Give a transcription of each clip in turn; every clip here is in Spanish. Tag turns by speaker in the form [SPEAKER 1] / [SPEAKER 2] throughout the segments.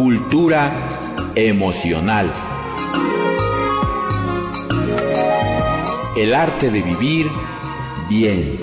[SPEAKER 1] Cultura emocional. El arte de vivir bien.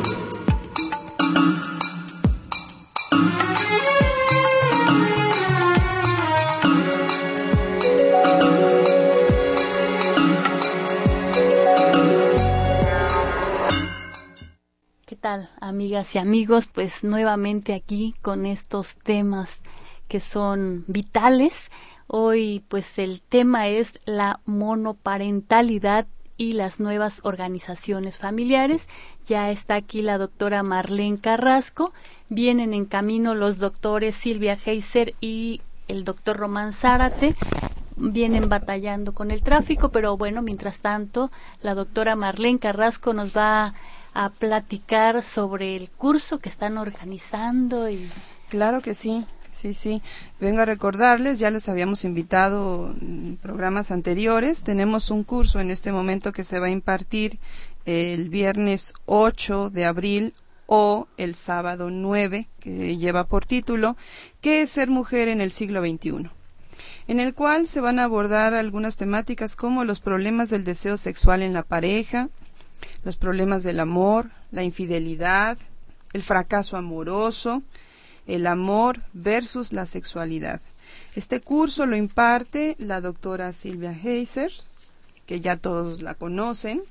[SPEAKER 2] ¿Qué tal, amigas y amigos? Pues nuevamente aquí con estos temas que son vitales. Hoy pues el tema es la monoparentalidad y las nuevas organizaciones familiares. Ya está aquí la doctora Marlene Carrasco. Vienen en camino los doctores Silvia Heiser y el doctor Román Zárate. Vienen batallando con el tráfico, pero bueno, mientras tanto, la doctora Marlene Carrasco nos va a platicar sobre el curso que están organizando.
[SPEAKER 3] Claro que sí. Sí. Vengo a recordarles, ya les habíamos invitado en programas anteriores. Tenemos un curso en este momento que se va a impartir el viernes 8 de abril o el sábado 9, que lleva por título ¿Qué es ser mujer en el siglo XXI?, en el cual se van a abordar algunas temáticas como los problemas del deseo sexual en la pareja, los problemas del amor, la infidelidad, el fracaso amoroso, el amor versus la sexualidad. Este curso lo imparte la doctora Silvia Heiser, que ya todos la conocen.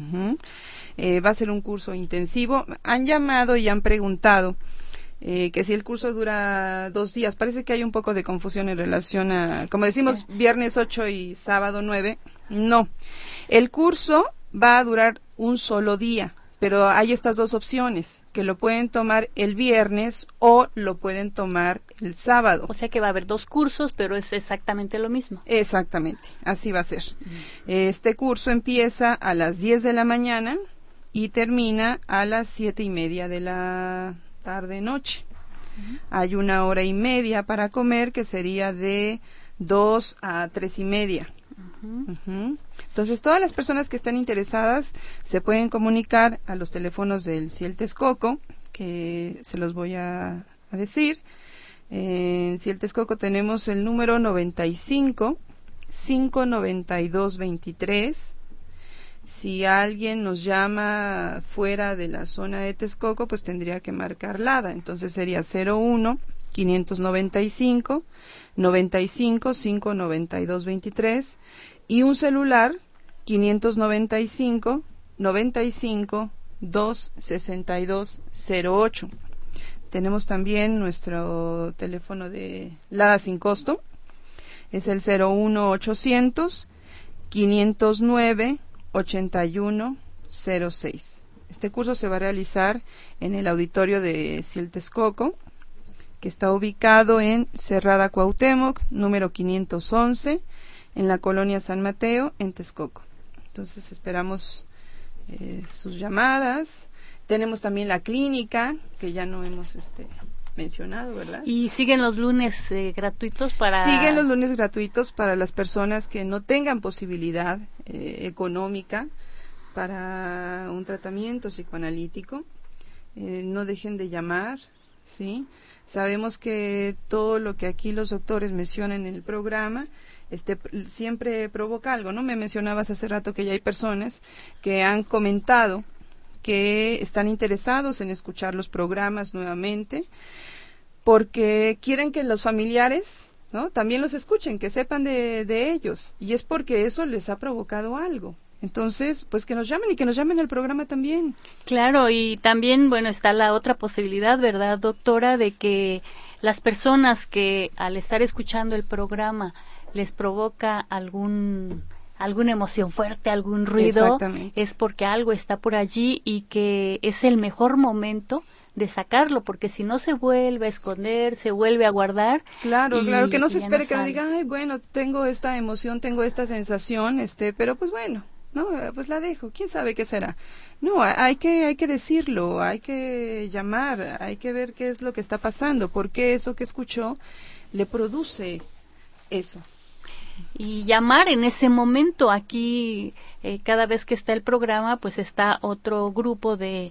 [SPEAKER 3] Va a ser un curso intensivo. Han llamado y han preguntado que si el curso dura 2 días. Parece que hay un poco de confusión en relación a, como decimos, viernes 8 y sábado 9. No, el curso va a durar un solo día. Pero hay estas dos opciones, que lo pueden tomar el viernes o lo pueden tomar el sábado.
[SPEAKER 2] O sea que va a haber 2 cursos, pero es exactamente lo mismo.
[SPEAKER 3] Exactamente, así va a ser. Este curso empieza a las 10 de la mañana y termina a las 7:30 de la tarde-noche. Hay 1 hora y media para comer, que sería de 2 a 3:30. Entonces, todas las personas que están interesadas se pueden comunicar a los teléfonos del Ciel Texcoco, que se los voy a decir. En Ciel Texcoco tenemos el número 95-592-23. Si alguien nos llama fuera de la zona de Texcoco, pues tendría que marcar LADA. Entonces sería 01-595-95-592-23. Y un celular 595-95-262-08. Tenemos también nuestro teléfono de LADA sin costo, es el 01800-509-8106. Este curso se va a realizar en el auditorio de Ciel Texcoco, que está ubicado en Cerrada Cuauhtémoc, número 511, en la colonia San Mateo, en Texcoco. Entonces esperamos sus llamadas. Tenemos también la clínica, que ya no hemos mencionado, ¿verdad?
[SPEAKER 2] ¿Y siguen los lunes gratuitos para...?
[SPEAKER 3] Siguen los lunes gratuitos para las personas que no tengan posibilidad económica para un tratamiento psicoanalítico. No dejen de llamar, ¿sí? Sabemos que todo lo que aquí los doctores mencionan en el programa siempre provoca algo, ¿no? Me mencionabas hace rato que ya hay personas que han comentado que están interesados en escuchar los programas nuevamente porque quieren que los familiares, ¿no?, también los escuchen, que sepan de ellos, y es porque eso les ha provocado algo. Entonces, pues que nos llamen y que nos llamen al programa también.
[SPEAKER 2] Claro, y también, bueno, está la otra posibilidad, ¿verdad, doctora?, de que las personas que al estar escuchando el programa les provoca alguna emoción fuerte, algún ruido, es porque algo está por allí y que es el mejor momento de sacarlo, porque si no se vuelve a esconder, se vuelve a guardar.
[SPEAKER 3] Claro, que no se espere, que no diga, ay, bueno, tengo esta emoción, tengo esta sensación, pero pues bueno, no, pues la dejo, quién sabe qué será. No, hay que decirlo, hay que llamar, hay que ver qué es lo que está pasando, porque eso que escuchó le produce eso.
[SPEAKER 2] Y llamar en ese momento. Aquí cada vez que está el programa, pues está otro grupo de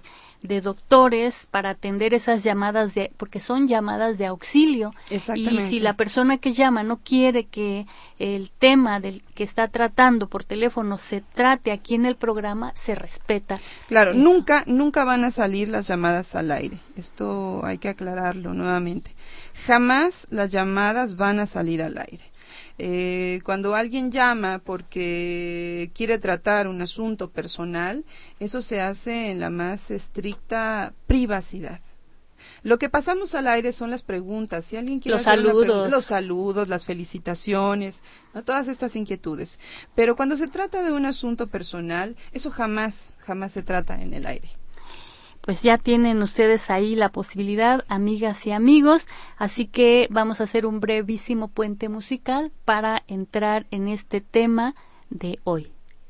[SPEAKER 2] de doctores para atender esas llamadas porque son llamadas de auxilio.
[SPEAKER 3] Exactamente.
[SPEAKER 2] Y si la persona que llama no quiere que el tema del que está tratando por teléfono se trate aquí en el programa, se respeta.
[SPEAKER 3] Claro,
[SPEAKER 2] eso.
[SPEAKER 3] nunca van a salir las llamadas al aire. Esto hay que aclararlo nuevamente. Jamás las llamadas van a salir al aire. Cuando alguien llama porque quiere tratar un asunto personal, eso se hace en la más estricta privacidad. Lo que pasamos al aire son las preguntas. Si alguien quiere hacer los saludos, las felicitaciones, ¿no? Todas estas inquietudes. Pero cuando se trata de un asunto personal, eso jamás se trata en el aire.
[SPEAKER 2] Pues ya tienen ustedes ahí la posibilidad, amigas y amigos, así que vamos a hacer un brevísimo puente musical para entrar en este tema de hoy.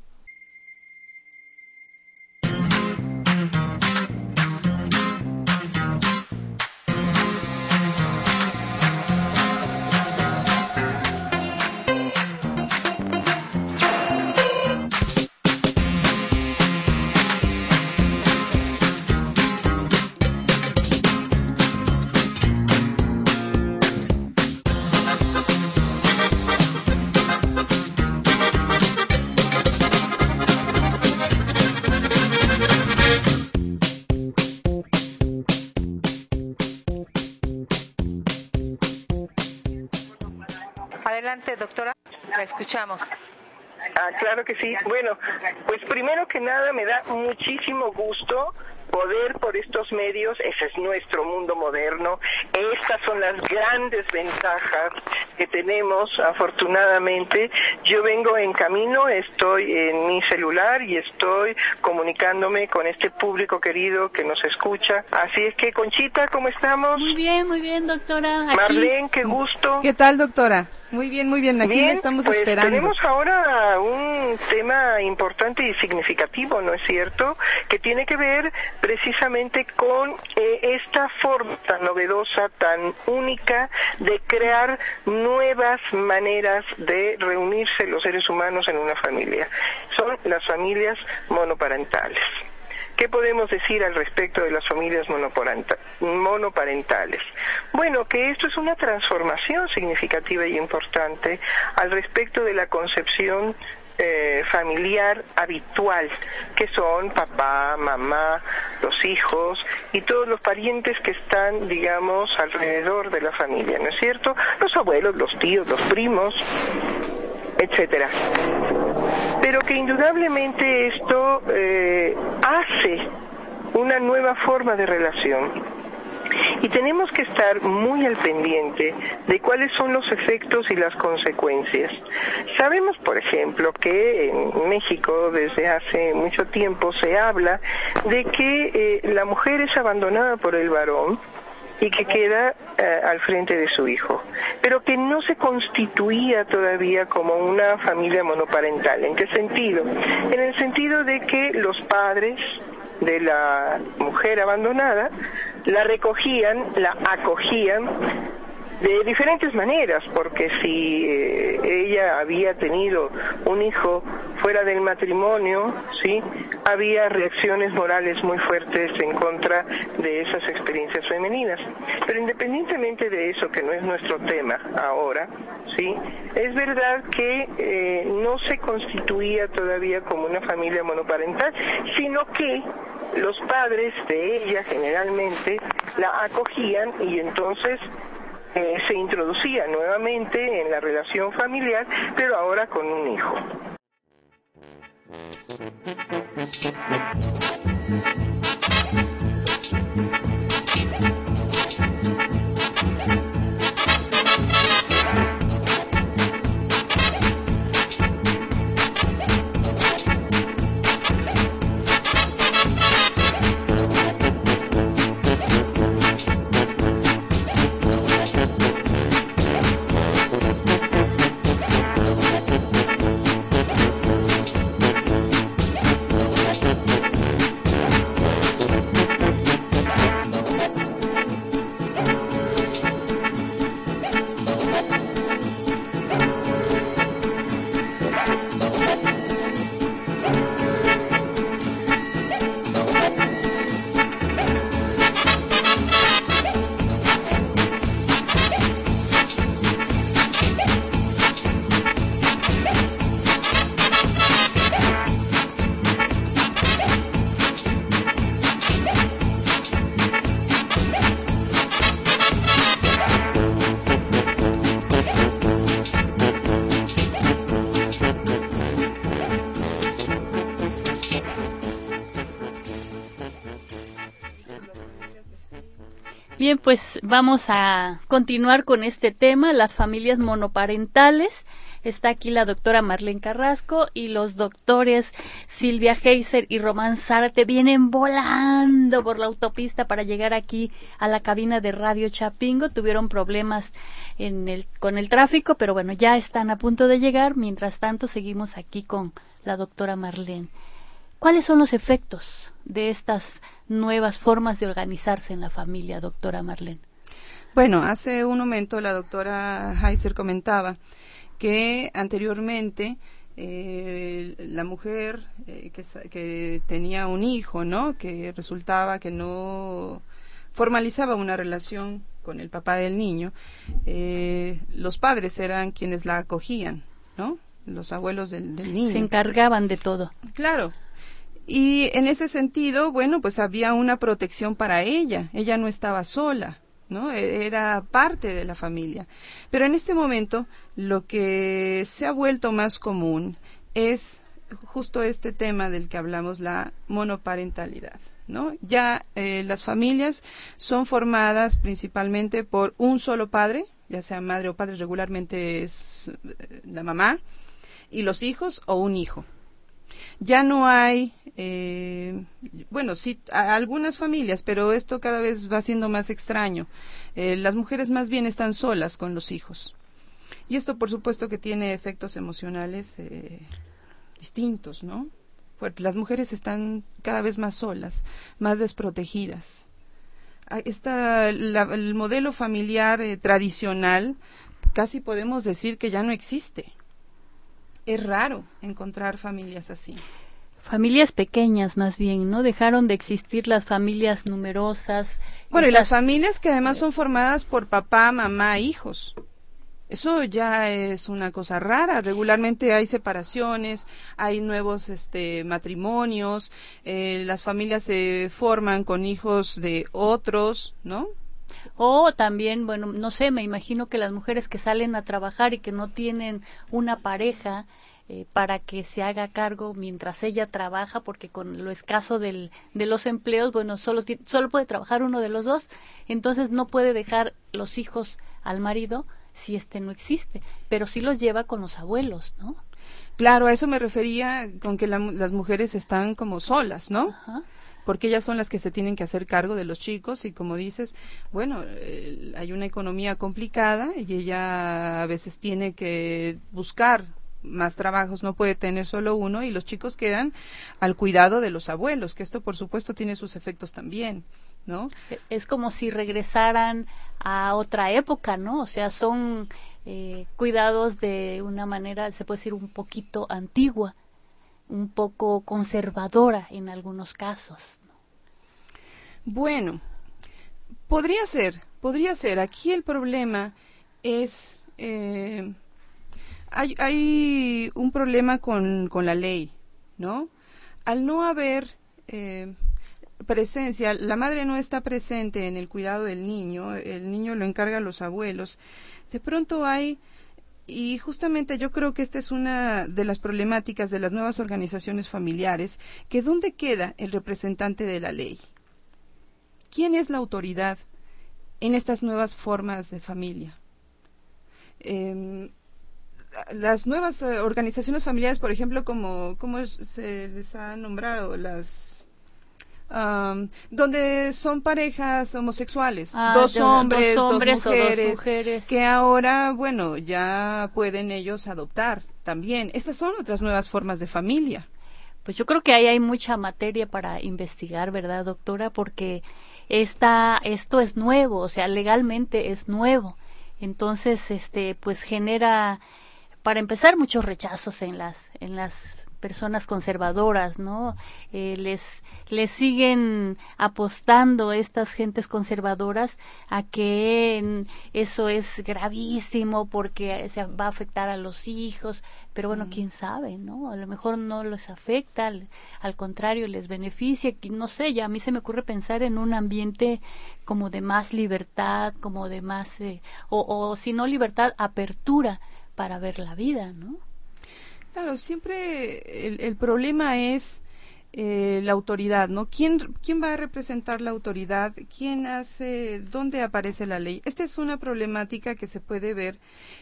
[SPEAKER 4] Adelante, doctora, la escuchamos.
[SPEAKER 5] Claro que sí. Bueno, pues primero que nada me da muchísimo gusto poder por estos medios, ese es nuestro mundo moderno, estas son las grandes ventajas que tenemos afortunadamente. Yo vengo en camino, estoy en mi celular y estoy comunicándome con este público querido que nos escucha. Así es que, Conchita, ¿cómo estamos?
[SPEAKER 2] Muy bien, doctora. Aquí.
[SPEAKER 5] Marlene, qué gusto.
[SPEAKER 3] ¿Qué tal, doctora? Muy bien, aquí
[SPEAKER 5] bien,
[SPEAKER 3] le estamos
[SPEAKER 5] pues
[SPEAKER 3] esperando.
[SPEAKER 5] Tenemos ahora un tema importante y significativo, ¿no es cierto? Que tiene que ver precisamente con esta forma tan novedosa, tan única de crear nuevas maneras de reunirse los seres humanos en una familia. Son las familias monoparentales. ¿Qué podemos decir al respecto de las familias monoparentales? Bueno, que esto es una transformación significativa y importante al respecto de la concepción familiar habitual, que son papá, mamá, los hijos y todos los parientes que están, digamos, alrededor de la familia, ¿no es cierto? Los abuelos, los tíos, los primos, etcétera. Pero que indudablemente esto hace una nueva forma de relación. Y tenemos que estar muy al pendiente de cuáles son los efectos y las consecuencias. Sabemos, por ejemplo, que en México desde hace mucho tiempo se habla de que la mujer es abandonada por el varón y que queda al frente de su hijo, pero que no se constituía todavía como una familia monoparental. ¿En qué sentido? En el sentido de que los padres de la mujer abandonada la recogían, la acogían de diferentes maneras, porque si ella había tenido un hijo fuera del matrimonio, sí, había reacciones morales muy fuertes en contra de esas experiencias femeninas. Pero independientemente de eso, que no es nuestro tema ahora, sí, es verdad que no se constituía todavía como una familia monoparental, sino que los padres de ella generalmente la acogían y entonces se introducía nuevamente en la relación familiar, pero ahora con un hijo.
[SPEAKER 2] Bien, pues vamos a continuar con este tema, las familias monoparentales. Está aquí la doctora Marlene Carrasco y los doctores Silvia Heiser y Román Zárate vienen volando por la autopista para llegar aquí a la cabina de Radio Chapingo. Tuvieron problemas con el tráfico, pero bueno, ya están a punto de llegar. Mientras tanto, seguimos aquí con la doctora Marlene. ¿Cuáles son los efectos de estas nuevas formas de organizarse en la familia, doctora Marlene?
[SPEAKER 3] Bueno, hace un momento la doctora Heiser comentaba que anteriormente la mujer que tenía un hijo, ¿no?, que resultaba que no formalizaba una relación con el papá del niño, los padres eran quienes la acogían, ¿no?, los abuelos del niño.
[SPEAKER 2] Se encargaban de todo.
[SPEAKER 3] Claro. Y en ese sentido, bueno, pues había una protección para ella no estaba sola, ¿no? Era parte de la familia. Pero en este momento lo que se ha vuelto más común es justo este tema del que hablamos, la monoparentalidad, ¿no? Ya las familias son formadas principalmente por un solo padre, ya sea madre o padre, regularmente es la mamá, y los hijos o un hijo. Ya no hay, bueno, sí, algunas familias, pero esto cada vez va siendo más extraño. Las mujeres más bien están solas con los hijos. Y esto, por supuesto, que tiene efectos emocionales distintos, ¿no? Porque las mujeres están cada vez más solas, más desprotegidas. El modelo familiar tradicional, casi podemos decir que ya no existe. Es raro encontrar familias así.
[SPEAKER 2] Familias pequeñas, más bien, ¿no? Dejaron de existir las familias numerosas.
[SPEAKER 3] Bueno, y las familias que además son formadas por papá, mamá, hijos. Eso ya es una cosa rara. Regularmente hay separaciones, hay nuevos matrimonios, las familias se forman con hijos de otros, ¿no?
[SPEAKER 2] O también, bueno, no sé, me imagino que las mujeres que salen a trabajar y que no tienen una pareja para que se haga cargo mientras ella trabaja, porque con lo escaso de los empleos, bueno, solo puede trabajar uno de los dos, entonces no puede dejar los hijos al marido si no existe, pero sí los lleva con los abuelos, ¿no?
[SPEAKER 3] Claro, a eso me refería con que las mujeres están como solas, ¿no?
[SPEAKER 2] Ajá.
[SPEAKER 3] Porque ellas son las que se tienen que hacer cargo de los chicos y, como dices, bueno, hay una economía complicada y ella a veces tiene que buscar más trabajos, no puede tener solo uno, y los chicos quedan al cuidado de los abuelos, que esto por supuesto tiene sus efectos también, ¿no?
[SPEAKER 2] Es como si regresaran a otra época, ¿no? O sea, son cuidados de una manera, se puede decir, un poquito antigua, un poco conservadora en algunos casos, ¿no?
[SPEAKER 3] Bueno, podría ser. Aquí el problema es, hay un problema con la ley, ¿no? Al no haber presencia, la madre no está presente en el cuidado del niño, el niño lo encarga a los abuelos, de pronto hay. Y justamente yo creo que esta es una de las problemáticas de las nuevas organizaciones familiares, que ¿dónde queda el representante de la ley? ¿Quién es la autoridad en estas nuevas formas de familia? Las nuevas organizaciones familiares, por ejemplo, ¿cómo se les ha nombrado? Donde son parejas homosexuales, dos hombres, dos mujeres, que ahora, bueno, ya pueden ellos adoptar también. Estas son otras nuevas formas de familia.
[SPEAKER 2] Pues yo creo que ahí hay mucha materia para investigar, ¿verdad, doctora? Porque esto es nuevo, o sea, legalmente es nuevo. Entonces, pues genera, para empezar, muchos rechazos en las personas conservadoras, ¿no? Les siguen apostando estas gentes conservadoras a que eso es gravísimo porque se va a afectar a los hijos, pero bueno, quién sabe, ¿no? A lo mejor no les afecta, al contrario, les beneficia, no sé, ya a mí se me ocurre pensar en un ambiente como de más libertad, como de más, o si no libertad, apertura para ver la vida, ¿no?
[SPEAKER 3] Claro, siempre el problema es la autoridad, ¿no? ¿Quién va a representar la autoridad? ¿Dónde aparece la ley? Esta es una problemática que se puede ver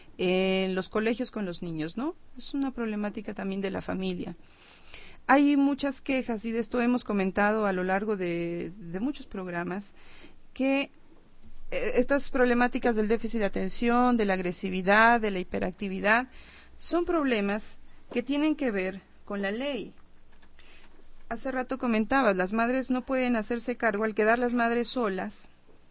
[SPEAKER 3] en los colegios con los niños, ¿no? Es una problemática también de la familia. Hay muchas quejas, y de esto hemos comentado a lo largo de muchos programas, que estas problemáticas del déficit de atención, de la agresividad, de la hiperactividad, son problemas que tienen que ver con la ley. Hace rato comentabas, las madres no pueden hacerse cargo, al quedar las madres solas,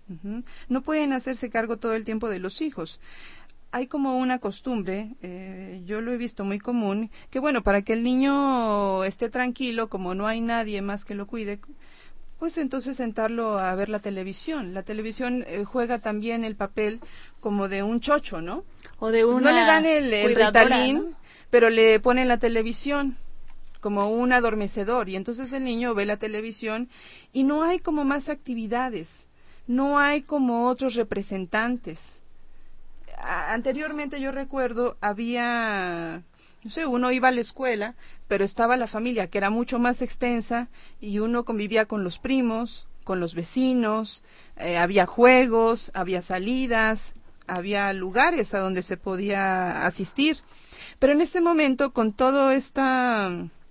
[SPEAKER 3] no pueden hacerse cargo todo el tiempo de los hijos. Hay como una costumbre, yo lo he visto muy común, que bueno, para que el niño esté tranquilo, como no hay nadie más que lo cuide, pues entonces sentarlo a ver la televisión. La televisión juega también el papel como de un chocho, ¿no?
[SPEAKER 2] O de una
[SPEAKER 3] no le dan el Ritalin,
[SPEAKER 2] ¿no?
[SPEAKER 3] Pero le ponen la televisión como un adormecedor, y entonces el niño ve la televisión y no hay como más actividades, no hay como otros representantes. Anteriormente yo recuerdo había, no sé, uno iba a la escuela, pero estaba la familia que era mucho más extensa y uno convivía con los primos, con los vecinos, había juegos, había salidas, había lugares a donde se podía asistir. Pero en este momento, con toda esta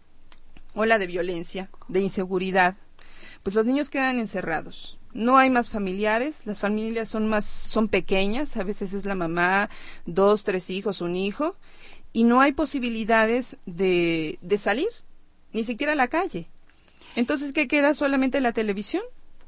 [SPEAKER 3] ola de violencia, de inseguridad, pues los niños quedan encerrados. No hay más familiares, las familias son pequeñas, a veces es la mamá, 2, 3 hijos, un hijo, y no hay posibilidades de salir, ni siquiera a la calle. Entonces, ¿qué queda? Solamente la televisión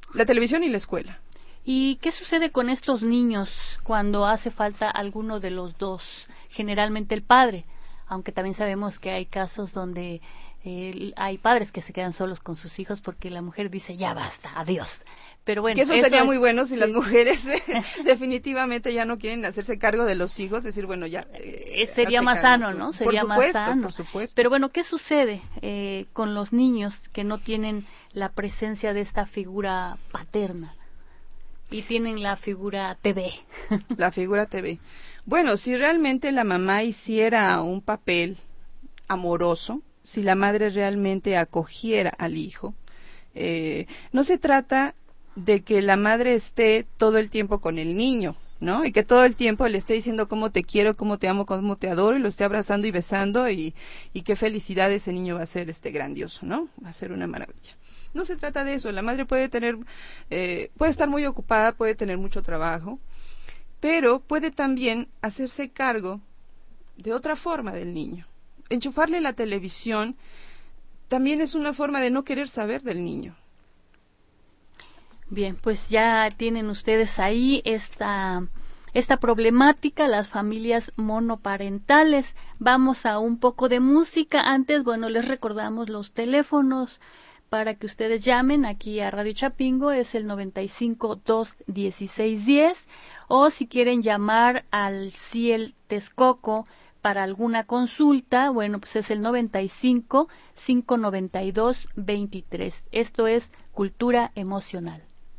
[SPEAKER 3] y la escuela.
[SPEAKER 2] ¿Y qué sucede con estos niños cuando hace falta alguno de los dos? Generalmente el padre, aunque también sabemos que hay casos donde hay padres que se quedan solos con sus hijos porque la mujer dice, ya basta, adiós. Pero bueno,
[SPEAKER 3] que eso sería muy bueno si las mujeres definitivamente ya no quieren hacerse cargo de los hijos, decir, bueno, ya.
[SPEAKER 2] Sería más sano, ¿no? Sería más sano.
[SPEAKER 3] Por supuesto.
[SPEAKER 2] Pero bueno, ¿qué sucede con los niños que no tienen la presencia de esta figura paterna y tienen la figura TV?
[SPEAKER 3] La figura TV. Bueno, si realmente la mamá hiciera un papel amoroso, si la madre realmente acogiera al hijo, no se trata de que la madre esté todo el tiempo con el niño, ¿no? Y que todo el tiempo le esté diciendo cómo te quiero, cómo te amo, cómo te adoro, y lo esté abrazando y besando, y qué felicidad ese niño va a ser grandioso, ¿no? Va a ser una maravilla. No se trata de eso. La madre puede estar muy ocupada, puede tener mucho trabajo, pero puede también hacerse cargo de otra forma del niño. Enchufarle la televisión también es una forma de no querer saber del niño.
[SPEAKER 2] Bien, pues ya tienen ustedes ahí esta problemática, las familias monoparentales. Vamos a un poco de música. Antes, bueno, les recordamos los teléfonos para que ustedes llamen aquí a Radio Chapingo, es el 95-2-16-10, o si quieren llamar al CIEL Texcoco para alguna consulta, bueno, pues es el 95-592-23. Esto es Cultura Emocional.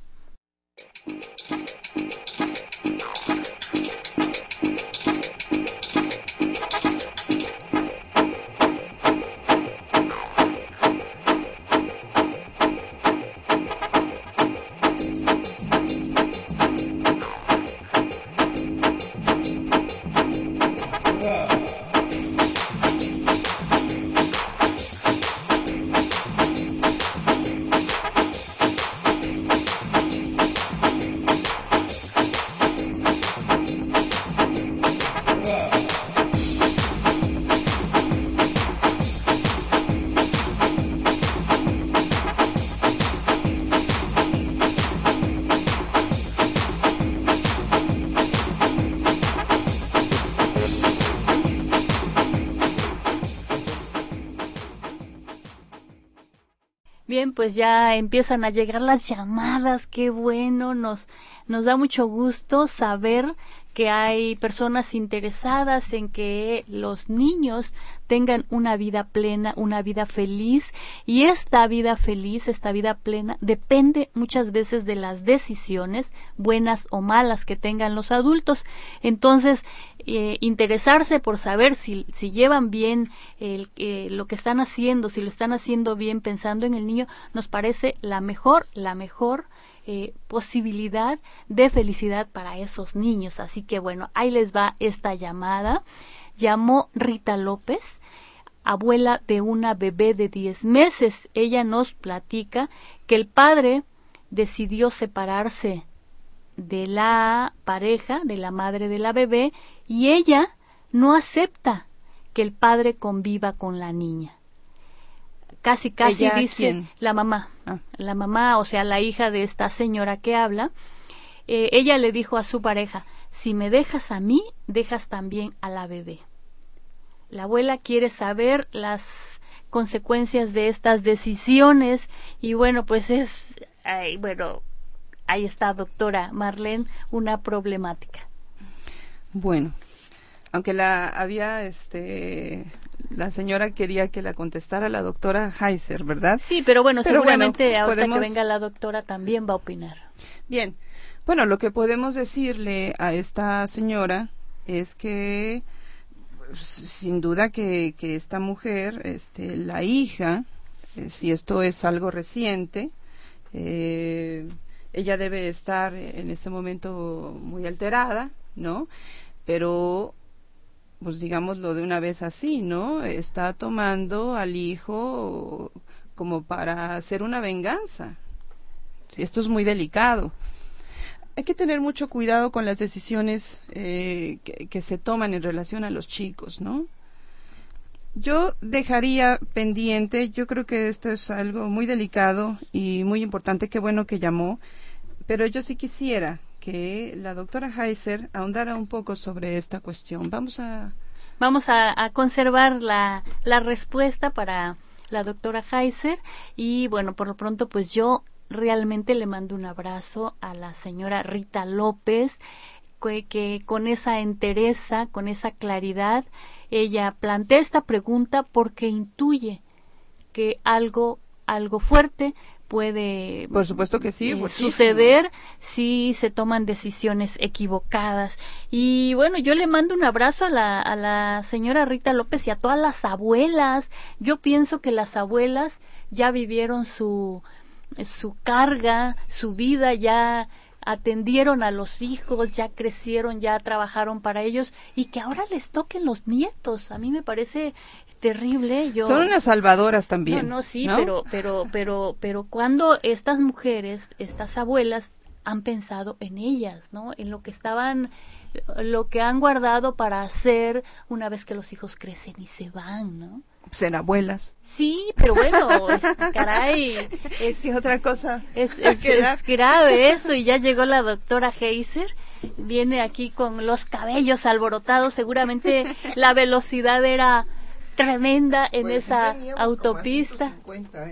[SPEAKER 2] Bien, pues ya empiezan a llegar las llamadas, qué bueno, nos da mucho gusto saber que hay personas interesadas en que los niños tengan una vida plena, una vida feliz, y esta vida feliz, esta vida plena, depende muchas veces de las decisiones, buenas o malas, que tengan los adultos. Entonces, interesarse por saber si llevan bien lo que están haciendo, si lo están haciendo bien pensando en el niño, nos parece la mejor posibilidad de felicidad para esos niños. Así que bueno, ahí les va esta llamada. Llamó Rita López, abuela de una bebé de 10 meses. Ella nos platica que el padre decidió separarse de la pareja, de la madre de la bebé, y ella no acepta que el padre conviva con la niña. Casi dice
[SPEAKER 3] ¿quién?
[SPEAKER 2] La mamá. La mamá, o sea, la hija de esta señora que habla. Ella le dijo a su pareja: si me dejas a mí, dejas también a la bebé. La abuela quiere saber las consecuencias de estas decisiones, y bueno, pues ahí está, doctora Marlene, una problemática.
[SPEAKER 3] Bueno, aunque la señora quería que la contestara la doctora Heiser, ¿verdad?
[SPEAKER 2] Sí, pero bueno, seguramente
[SPEAKER 3] bueno,
[SPEAKER 2] ahorita que venga la doctora también va a opinar. Bien.
[SPEAKER 3] Bueno, lo que podemos decirle a esta señora es que sin duda que esta mujer, la hija, si esto es algo reciente, ella debe estar en este momento muy alterada, ¿no? Pero pues digámoslo de una vez así, ¿no? Está tomando al hijo como para hacer una venganza. Esto es muy delicado. Hay que tener mucho cuidado con las decisiones que se toman en relación a los chicos, ¿no? Yo dejaría pendiente, yo creo que esto es algo muy delicado y muy importante, qué bueno que llamó, pero yo sí quisiera que la doctora Heiser ahondara un poco sobre esta cuestión. Vamos a
[SPEAKER 2] conservar la respuesta para la doctora Heiser, y bueno, por lo pronto pues yo realmente le mando un abrazo a la señora Rita López, que con esa entereza, con esa claridad, ella plantea esta pregunta porque intuye que algo fuerte puede,
[SPEAKER 3] por supuesto que sí,
[SPEAKER 2] suceder si se toman decisiones equivocadas. Y bueno, yo le mando un abrazo a la señora Rita López y a todas las abuelas. Yo pienso que las abuelas ya vivieron su carga, su vida, ya atendieron a los hijos, ya crecieron, ya trabajaron para ellos, y que ahora les toquen los nietos. A mí me parece terrible.
[SPEAKER 3] Son unas salvadoras también.
[SPEAKER 2] No, sí, ¿no? pero cuando estas mujeres, estas abuelas, han pensado en ellas, ¿no? En lo que han guardado para hacer una vez que los hijos crecen y se van, ¿no?
[SPEAKER 3] Ser abuelas.
[SPEAKER 2] Sí, pero bueno, caray.
[SPEAKER 3] ¿Qué otra cosa?
[SPEAKER 2] Es grave eso, y ya llegó la doctora Heiser. Viene aquí con los cabellos alborotados. Seguramente la velocidad era tremenda en esa autopista.
[SPEAKER 6] Como a 150,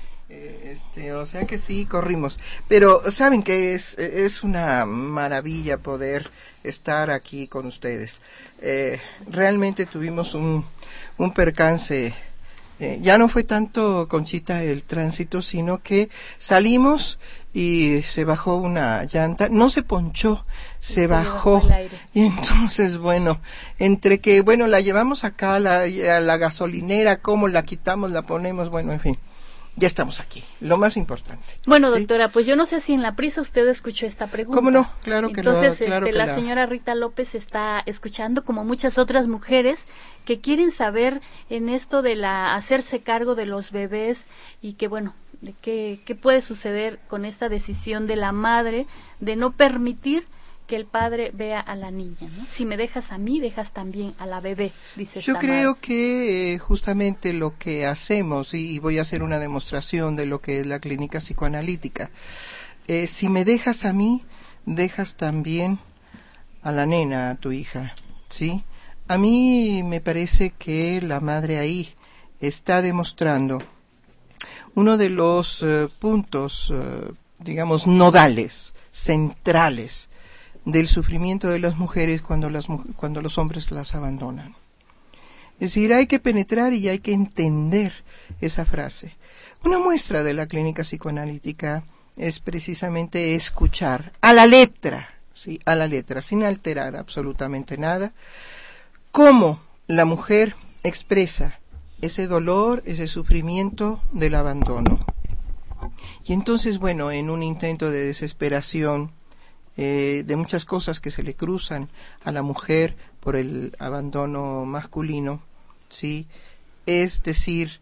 [SPEAKER 6] o sea que sí, corrimos. Pero saben que es una maravilla poder estar aquí con ustedes. Realmente tuvimos un percance. Ya no fue tanto, Conchita, el tránsito, sino que salimos y se bajó una llanta, no se ponchó, se bajó. Y entonces, bueno, entre que, la llevamos acá a la gasolinera, cómo la quitamos, la ponemos, bueno, en fin. Ya estamos aquí, lo más importante.
[SPEAKER 2] Bueno,
[SPEAKER 6] ¿sí?
[SPEAKER 2] Doctora, pues yo no sé si en la prisa usted escuchó esta pregunta.
[SPEAKER 6] ¿Cómo no? Claro que
[SPEAKER 2] entonces, la señora Rita López está escuchando, como muchas otras mujeres que quieren saber en esto de hacerse cargo de los bebés, y que bueno, de qué puede suceder con esta decisión de la madre de no permitir que el padre vea a la niña, ¿no? Si me dejas a mí, dejas también a la bebé, dice esta
[SPEAKER 6] Yo creo
[SPEAKER 2] madre.
[SPEAKER 6] que justamente lo que hacemos, y voy a hacer una demostración de lo que es la clínica psicoanalítica, si me dejas a mí, dejas también a la nena, a tu hija, ¿sí? A mí me parece que la madre ahí está demostrando uno de los puntos, digamos, nodales, centrales, del sufrimiento de las mujeres cuando los hombres las abandonan. Es decir, hay que penetrar y hay que entender esa frase. Una muestra de la clínica psicoanalítica es precisamente escuchar a la letra, ¿sí? A la letra, sin alterar absolutamente nada, cómo la mujer expresa ese dolor, ese sufrimiento del abandono. Y entonces, bueno, en un intento de desesperación, de muchas cosas que se le cruzan a la mujer por el abandono masculino, ¿sí? Es decir,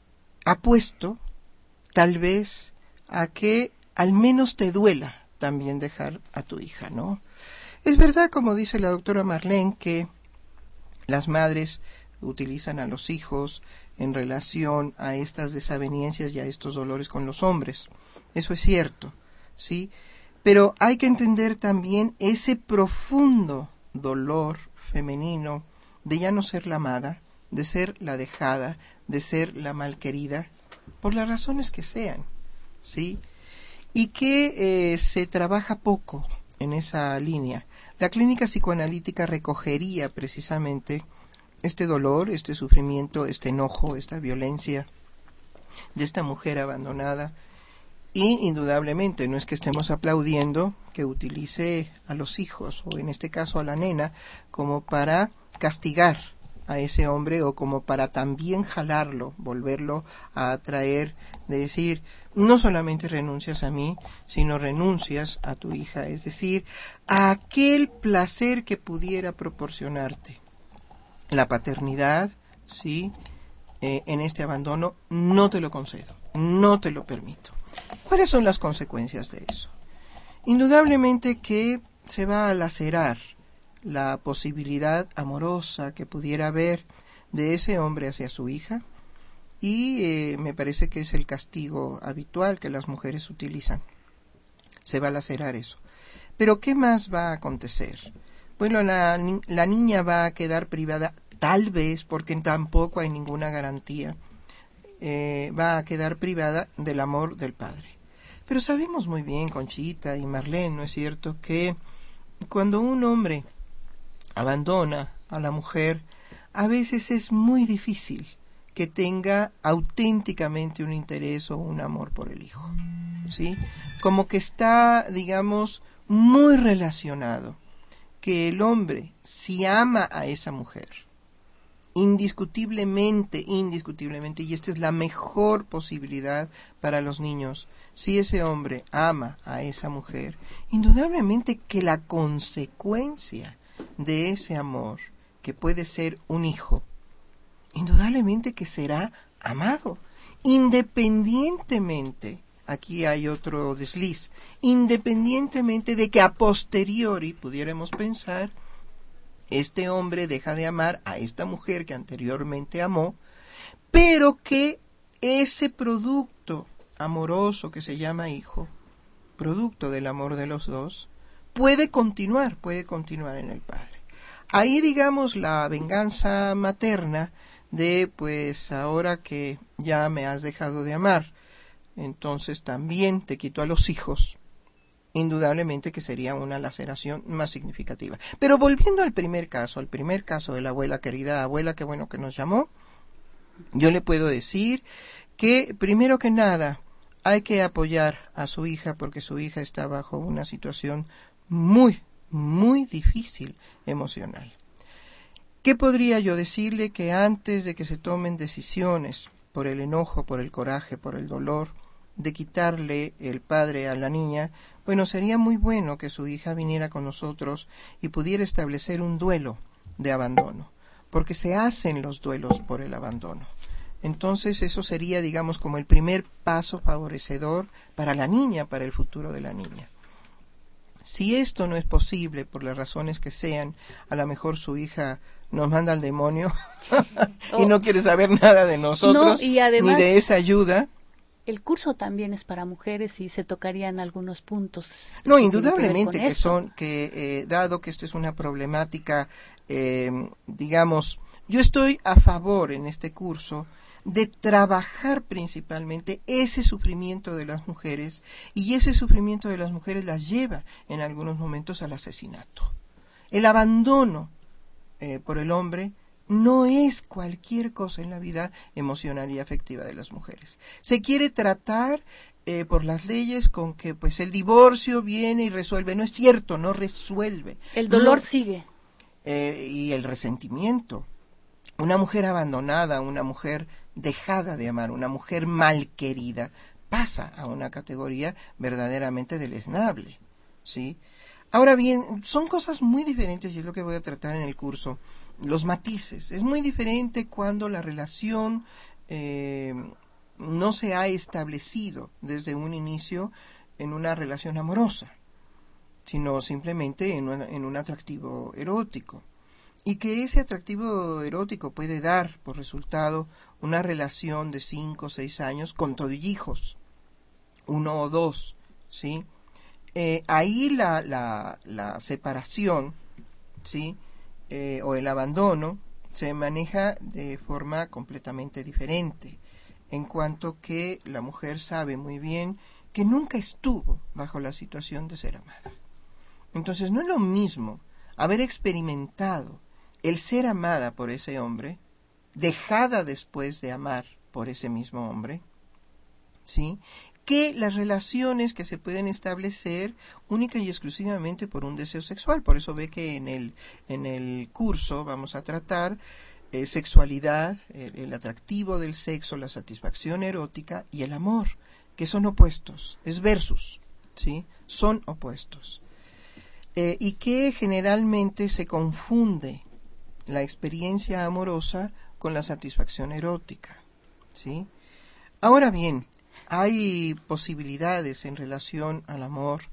[SPEAKER 6] apuesto tal vez a que al menos te duela también dejar a tu hija, ¿no? Es verdad, como dice la doctora Marlene, que las madres utilizan a los hijos en relación a estas desavenencias y a estos dolores con los hombres. Eso es cierto, ¿sí? Pero hay que entender también ese profundo dolor femenino de ya no ser la amada, de ser la dejada, de ser la malquerida, por las razones que sean, ¿sí? Y que se trabaja poco en esa línea. La clínica psicoanalítica recogería precisamente este dolor, este sufrimiento, este enojo, esta violencia de esta mujer abandonada. Y indudablemente no es que estemos aplaudiendo que utilice a los hijos, o en este caso a la nena, como para castigar a ese hombre o como para también jalarlo, volverlo a atraer, de decir, no solamente renuncias a mí, sino renuncias a tu hija, es decir, a aquel placer que pudiera proporcionarte la paternidad, ¿sí? En este abandono no te lo concedo, no te lo permito. ¿Cuáles son las consecuencias de eso? Indudablemente que se va a lacerar la posibilidad amorosa que pudiera haber de ese hombre hacia su hija, y me parece que es el castigo habitual que las mujeres utilizan. Se va a lacerar eso. Pero ¿qué más va a acontecer? Bueno, la niña va a quedar privada, tal vez, porque tampoco hay ninguna garantía, va a quedar privada del amor del padre. Pero sabemos muy bien, Conchita y Marlene, ¿no es cierto?, que cuando un hombre abandona a la mujer, a veces es muy difícil que tenga auténticamente un interés o un amor por el hijo, ¿sí? Como que está, digamos, muy relacionado, que el hombre, si ama a esa mujer, indiscutiblemente, y esta es la mejor posibilidad para los niños, si ese hombre ama a esa mujer, indudablemente que la consecuencia de ese amor, que puede ser un hijo, indudablemente que será amado, independientemente, aquí hay otro desliz, independientemente de que a posteriori pudiéramos pensar, este hombre deja de amar a esta mujer que anteriormente amó, pero que ese producto amoroso que se llama hijo, producto del amor de los dos, puede continuar en el padre. Ahí, digamos, la venganza materna de, pues, ahora que ya me has dejado de amar, entonces también te quito a los hijos, indudablemente que sería una laceración más significativa. Pero volviendo al primer caso de la abuela, querida abuela, qué bueno que nos llamó, yo le puedo decir que, primero que nada, hay que apoyar a su hija, porque su hija está bajo una situación muy, muy difícil emocional. ¿Qué podría yo decirle? Que antes de que se tomen decisiones por el enojo, por el coraje, por el dolor, de quitarle el padre a la niña, bueno, sería muy bueno que su hija viniera con nosotros y pudiera establecer un duelo de abandono, porque se hacen los duelos por el abandono. Entonces eso sería, digamos, como el primer paso favorecedor para la niña, para el futuro de la niña. Si esto no es posible, por las razones que sean, a lo mejor su hija nos manda al demonio y no quiere saber nada de nosotros, no, y además, ni de esa ayuda.
[SPEAKER 2] El curso también es para mujeres y se tocarían algunos puntos.
[SPEAKER 6] No, indudablemente que dado que esto es una problemática, digamos, yo estoy a favor en este curso de trabajar principalmente ese sufrimiento de las mujeres, y ese sufrimiento de las mujeres las lleva en algunos momentos al asesinato. El abandono por el hombre no es cualquier cosa en la vida emocional y afectiva de las mujeres. Se quiere tratar por las leyes con que pues el divorcio viene y resuelve. No es cierto, no resuelve.
[SPEAKER 2] El dolor
[SPEAKER 6] no,
[SPEAKER 2] sigue.
[SPEAKER 6] Y el resentimiento. Una mujer abandonada, una mujer dejada de amar, una mujer malquerida, pasa a una categoría verdaderamente deleznable, ¿sí? Ahora bien, son cosas muy diferentes y es lo que voy a tratar en el curso. Los matices. Es muy diferente cuando la relación no se ha establecido desde un inicio en una relación amorosa, sino simplemente en un atractivo erótico. Y que ese atractivo erótico puede dar por resultado una relación de 5 o 6 años con todo y hijos, 1 o 2, ¿sí? Ahí la separación, ¿sí? O el abandono se maneja de forma completamente diferente, en cuanto que la mujer sabe muy bien que nunca estuvo bajo la situación de ser amada. Entonces no es lo mismo haber experimentado el ser amada por ese hombre, dejada después de amar por ese mismo hombre, ¿sí?, que las relaciones que se pueden establecer única y exclusivamente por un deseo sexual. Por eso ve que en el curso vamos a tratar sexualidad, el atractivo del sexo, la satisfacción erótica y el amor, que son opuestos, es versus, ¿sí? Son opuestos. Y que generalmente se confunde la experiencia amorosa con la satisfacción erótica, ¿sí? Ahora bien, hay posibilidades en relación al amor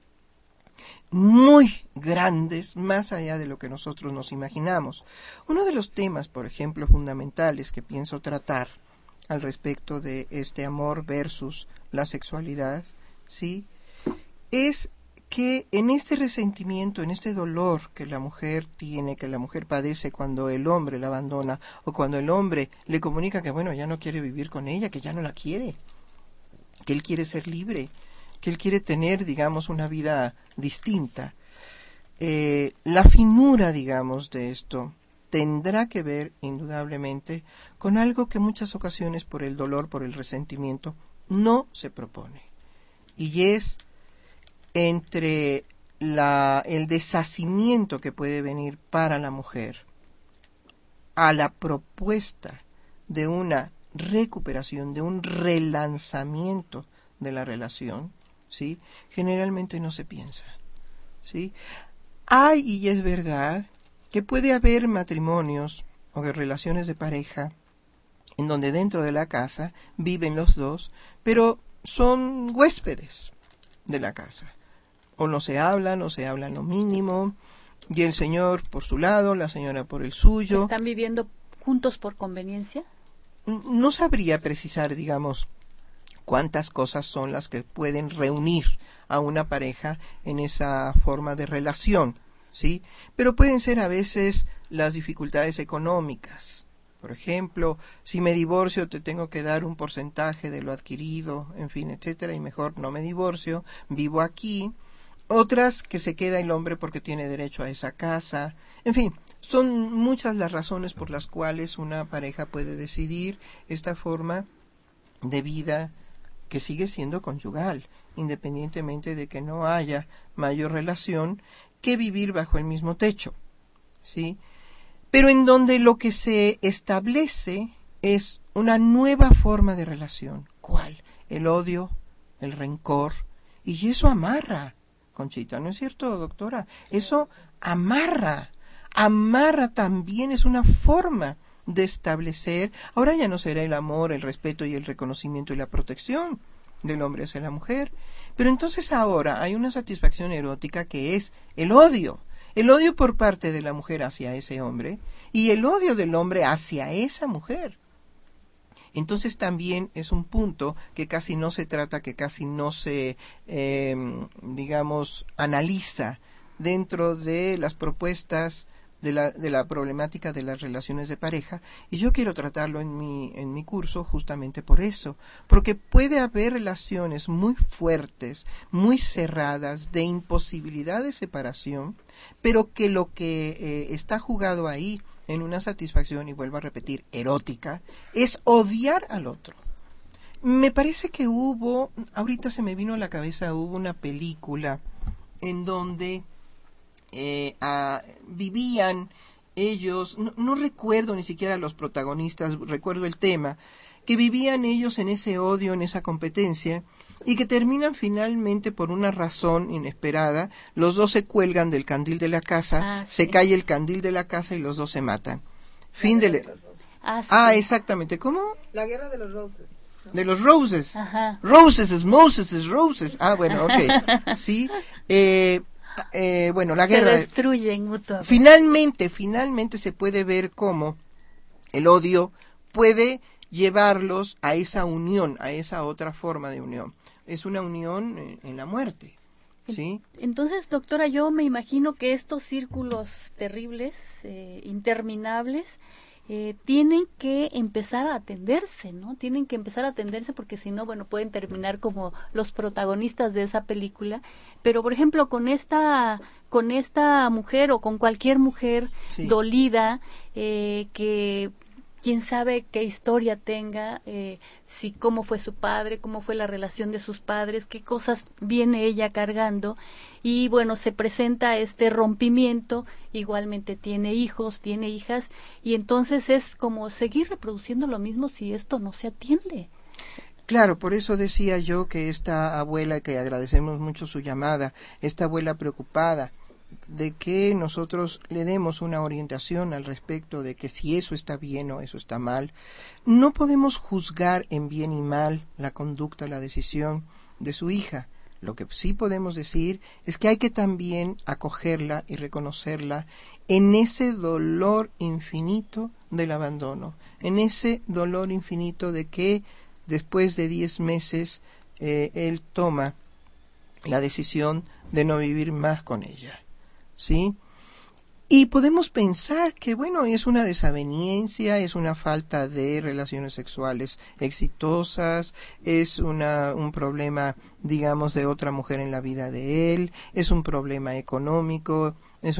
[SPEAKER 6] muy grandes, más allá de lo que nosotros nos imaginamos. Uno de los temas, por ejemplo, fundamentales que pienso tratar al respecto de este amor versus la sexualidad, ¿sí?, es que en este resentimiento, en este dolor que la mujer tiene, que la mujer padece cuando el hombre la abandona o cuando el hombre le comunica que, bueno, ya no quiere vivir con ella, que ya no la quiere, que él quiere ser libre, que él quiere tener, digamos, una vida distinta. La finura, digamos, de esto tendrá que ver, indudablemente, con algo que en muchas ocasiones, por el dolor, por el resentimiento, no se propone. Y es entre el deshacimiento que puede venir para la mujer a la propuesta de una recuperación, de un relanzamiento de la relación, ¿sí?, generalmente no se piensa, ¿sí? Hay, y es verdad, que puede haber matrimonios o relaciones de pareja en donde dentro de la casa viven los dos, pero son huéspedes de la casa. O no se hablan lo mínimo, y el señor por su lado, la señora por el suyo.
[SPEAKER 2] ¿Están viviendo juntos por conveniencia?
[SPEAKER 6] No sabría precisar, digamos, cuántas cosas son las que pueden reunir a una pareja en esa forma de relación, ¿sí? Pero pueden ser a veces las dificultades económicas. Por ejemplo, si me divorcio te tengo que dar un porcentaje de lo adquirido, en fin, etcétera, y mejor no me divorcio, vivo aquí. Otras que se queda el hombre porque tiene derecho a esa casa. En fin, son muchas las razones por las cuales una pareja puede decidir esta forma de vida que sigue siendo conyugal, independientemente de que no haya mayor relación que vivir bajo el mismo techo, ¿sí? Pero en donde lo que se establece es una nueva forma de relación. ¿Cuál? El odio, el rencor, y eso amarra, Conchita, ¿no es cierto, doctora? Eso amarra también, es una forma de establecer. Ahora ya no será el amor, el respeto y el reconocimiento y la protección del hombre hacia la mujer, pero entonces ahora hay una satisfacción erótica que es el odio por parte de la mujer hacia ese hombre y el odio del hombre hacia esa mujer. Entonces también es un punto que casi no se trata, que casi no se, digamos, analiza dentro de las propuestas de la problemática de las relaciones de pareja, y yo quiero tratarlo en mi curso justamente por eso, porque puede haber relaciones muy fuertes, muy cerradas, de imposibilidad de separación, pero que lo que está jugado ahí en una satisfacción, y vuelvo a repetir, erótica, es odiar al otro. Me parece que ahorita se me vino a la cabeza, hubo una película en donde vivían ellos, no recuerdo ni siquiera los protagonistas, recuerdo el tema, que vivían ellos en ese odio, en esa competencia, y que terminan finalmente por una razón inesperada, los dos se cuelgan del candil de la casa,
[SPEAKER 2] sí.
[SPEAKER 6] se cae el candil de la casa y los dos se matan. Fin de...
[SPEAKER 2] Sí.
[SPEAKER 6] Exactamente, ¿cómo?
[SPEAKER 3] La guerra de los roses.
[SPEAKER 6] De los roses.
[SPEAKER 2] Ajá.
[SPEAKER 6] Roses es Moses es roses. Bueno, ok. Sí. Bueno, la guerra.
[SPEAKER 2] Se destruyen mutuamente.
[SPEAKER 6] Finalmente se puede ver cómo el odio puede llevarlos a esa unión, a esa otra forma de unión. Es una unión en la muerte. ¿Sí?
[SPEAKER 2] Entonces, doctora, yo me imagino que estos círculos terribles, interminables, tienen que empezar a atenderse, ¿no? Tienen que empezar a atenderse porque si no, bueno, pueden terminar como los protagonistas de esa película. Pero, por ejemplo, con esta mujer o con cualquier mujer
[SPEAKER 6] sí.
[SPEAKER 2] dolida, que quién sabe qué historia tenga, si cómo fue su padre, cómo fue la relación de sus padres, qué cosas viene ella cargando, y bueno, se presenta este rompimiento, igualmente tiene hijos, tiene hijas, y entonces es como seguir reproduciendo lo mismo si esto no se atiende.
[SPEAKER 6] Claro, por eso decía yo que esta abuela, que agradecemos mucho su llamada, esta abuela preocupada, de que nosotros le demos una orientación al respecto de que si eso está bien o eso está mal. No podemos juzgar en bien y mal la conducta, la decisión de su hija. Lo que sí podemos decir es que hay que también acogerla y reconocerla en ese dolor infinito del abandono, en ese dolor infinito de que después de 10 meses él toma la decisión de no vivir más con ella. ¿Sí? Y podemos pensar que, bueno, es una desaveniencia, es una falta de relaciones sexuales exitosas, es un problema, digamos, de otra mujer en la vida de él, es un problema económico, es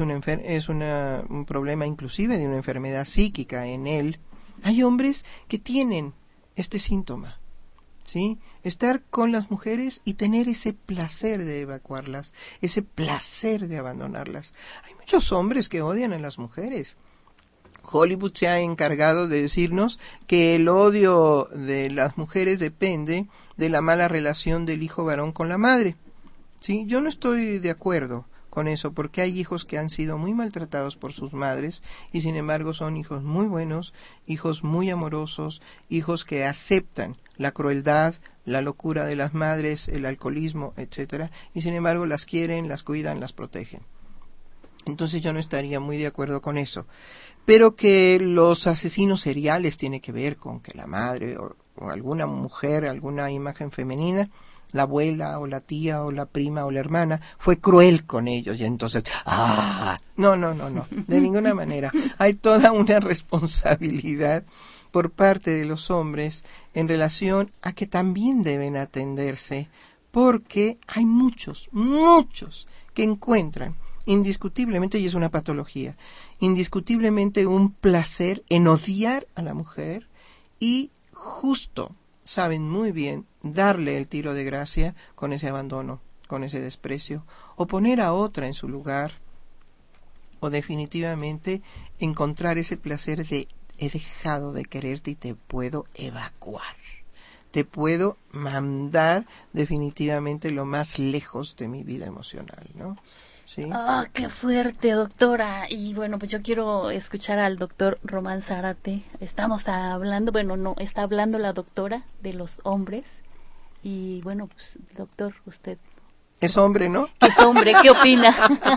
[SPEAKER 6] un problema inclusive de una enfermedad psíquica en él. Hay hombres que tienen este síntoma, ¿sí? Estar con las mujeres y tener ese placer de evacuarlas, ese placer de abandonarlas. Hay muchos hombres que odian a las mujeres. Hollywood se ha encargado de decirnos que el odio de las mujeres depende de la mala relación del hijo varón con la madre. ¿Sí? Yo no estoy de acuerdo con eso, porque hay hijos que han sido muy maltratados por sus madres y sin embargo son hijos muy buenos, hijos muy amorosos, hijos que aceptan la crueldad, la locura de las madres, el alcoholismo, etcétera, y sin embargo las quieren, las cuidan, las protegen. Entonces yo no estaría muy de acuerdo con eso. Pero que los asesinos seriales tiene que ver con que la madre o alguna mujer, alguna imagen femenina, la abuela o la tía o la prima o la hermana fue cruel con ellos y entonces no, de ninguna manera. Hay toda una responsabilidad por parte de los hombres en relación a que también deben atenderse, porque hay muchos que encuentran indiscutiblemente, y es una patología, indiscutiblemente un placer en odiar a la mujer y justo saben muy bien darle el tiro de gracia con ese abandono, con ese desprecio, o poner a otra en su lugar, o definitivamente encontrar ese placer de he dejado de quererte y te puedo evacuar, te puedo mandar definitivamente lo más lejos de mi vida emocional, ¿no? ¿Sí?
[SPEAKER 2] ¡Ah, qué fuerte, doctora! Y bueno, pues yo quiero escuchar al doctor Román Zárate. Estamos hablando, está hablando la doctora de los hombres. Y bueno, pues, doctor, usted...
[SPEAKER 6] Es hombre, ¿no?
[SPEAKER 2] Es hombre, ¿qué opina?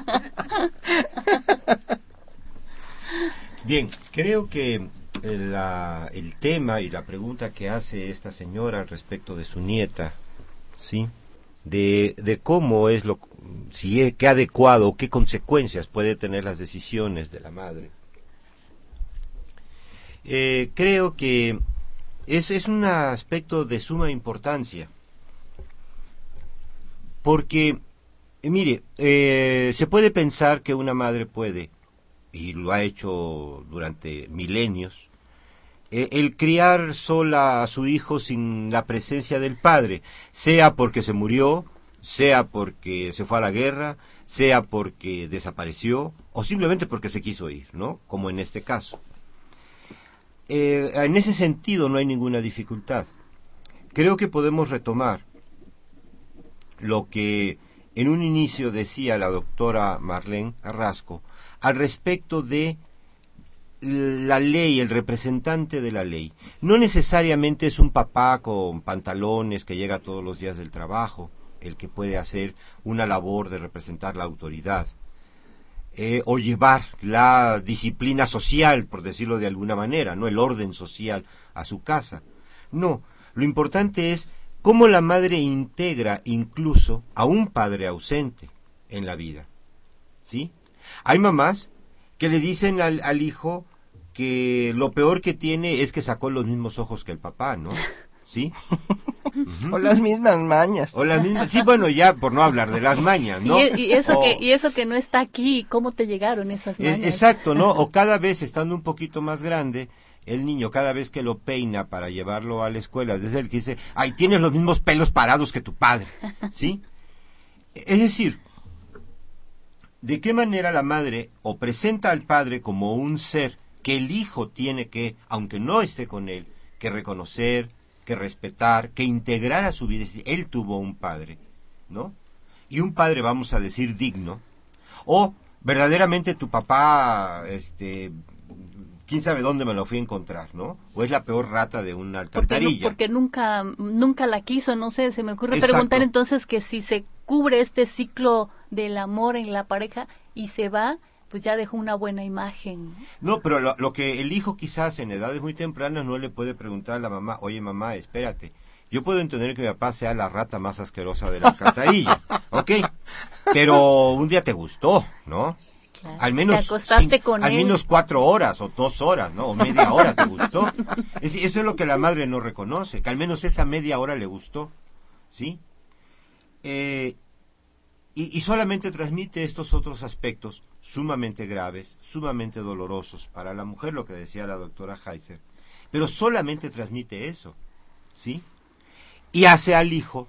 [SPEAKER 7] Bien, creo que el tema y la pregunta que hace esta señora respecto de su nieta, ¿sí? De cómo es qué adecuado, qué consecuencias puede tener las decisiones de la madre. Creo que es un aspecto de suma importancia, porque, mire, se puede pensar que una madre puede, y lo ha hecho durante milenios, el criar sola a su hijo sin la presencia del padre, sea porque se murió, sea porque se fue a la guerra, sea porque desapareció, o simplemente porque se quiso ir, ¿no? Como en este caso. En ese sentido no hay ninguna dificultad. Creo que podemos retomar lo que en un inicio decía la doctora Marlene Carrasco al respecto de la ley, el representante de la ley. No necesariamente es un papá con pantalones que llega todos los días del trabajo el que puede hacer una labor de representar la autoridad. O llevar la disciplina social, por decirlo de alguna manera, no el orden social a su casa. No, lo importante es cómo la madre integra incluso a un padre ausente en la vida. ¿Sí? Hay mamás que le dicen al hijo que lo peor que tiene es que sacó los mismos ojos que el papá, ¿no? ¿Sí?
[SPEAKER 6] O las mismas mañas.
[SPEAKER 7] O las mismas, sí, bueno, ya por no hablar de las mañas, ¿no?
[SPEAKER 2] Y eso que no está aquí, ¿cómo te llegaron esas mañas?
[SPEAKER 7] Exacto, ¿no? O cada vez estando un poquito más grande, el niño cada vez que lo peina para llevarlo a la escuela, desde el que dice, ay, tienes los mismos pelos parados que tu padre, ¿sí? Es decir, ¿de qué manera la madre o presenta al padre como un ser que el hijo tiene que, aunque no esté con él, que reconocer, que respetar, que integrar a su vida? Es decir, él tuvo un padre, ¿no? Y un padre, vamos a decir, digno. O verdaderamente tu papá, quién sabe dónde me lo fui a encontrar, ¿no? O es la peor rata de una alcantarilla.
[SPEAKER 2] Porque nunca la quiso, no sé, se me ocurre
[SPEAKER 7] Exacto.
[SPEAKER 2] Preguntar entonces que si se cubre este ciclo del amor en la pareja y se va, pues ya dejó una buena imagen.
[SPEAKER 7] No, pero lo que el hijo quizás en edades muy tempranas no le puede preguntar a la mamá, oye mamá, espérate, yo puedo entender que mi papá sea la rata más asquerosa de la alcantarilla, ¿ok? Pero un día te gustó, ¿no?
[SPEAKER 2] Claro.
[SPEAKER 7] Al menos
[SPEAKER 2] te acostaste con
[SPEAKER 7] al
[SPEAKER 2] él.
[SPEAKER 7] menos 4 horas o 2 horas, ¿no? O media hora te gustó. Eso es lo que la madre no reconoce, que al menos esa media hora le gustó, ¿sí? Y solamente transmite estos otros aspectos sumamente graves, sumamente dolorosos para la mujer, lo que decía la doctora Heiser, pero solamente transmite eso, ¿sí? Y hace al hijo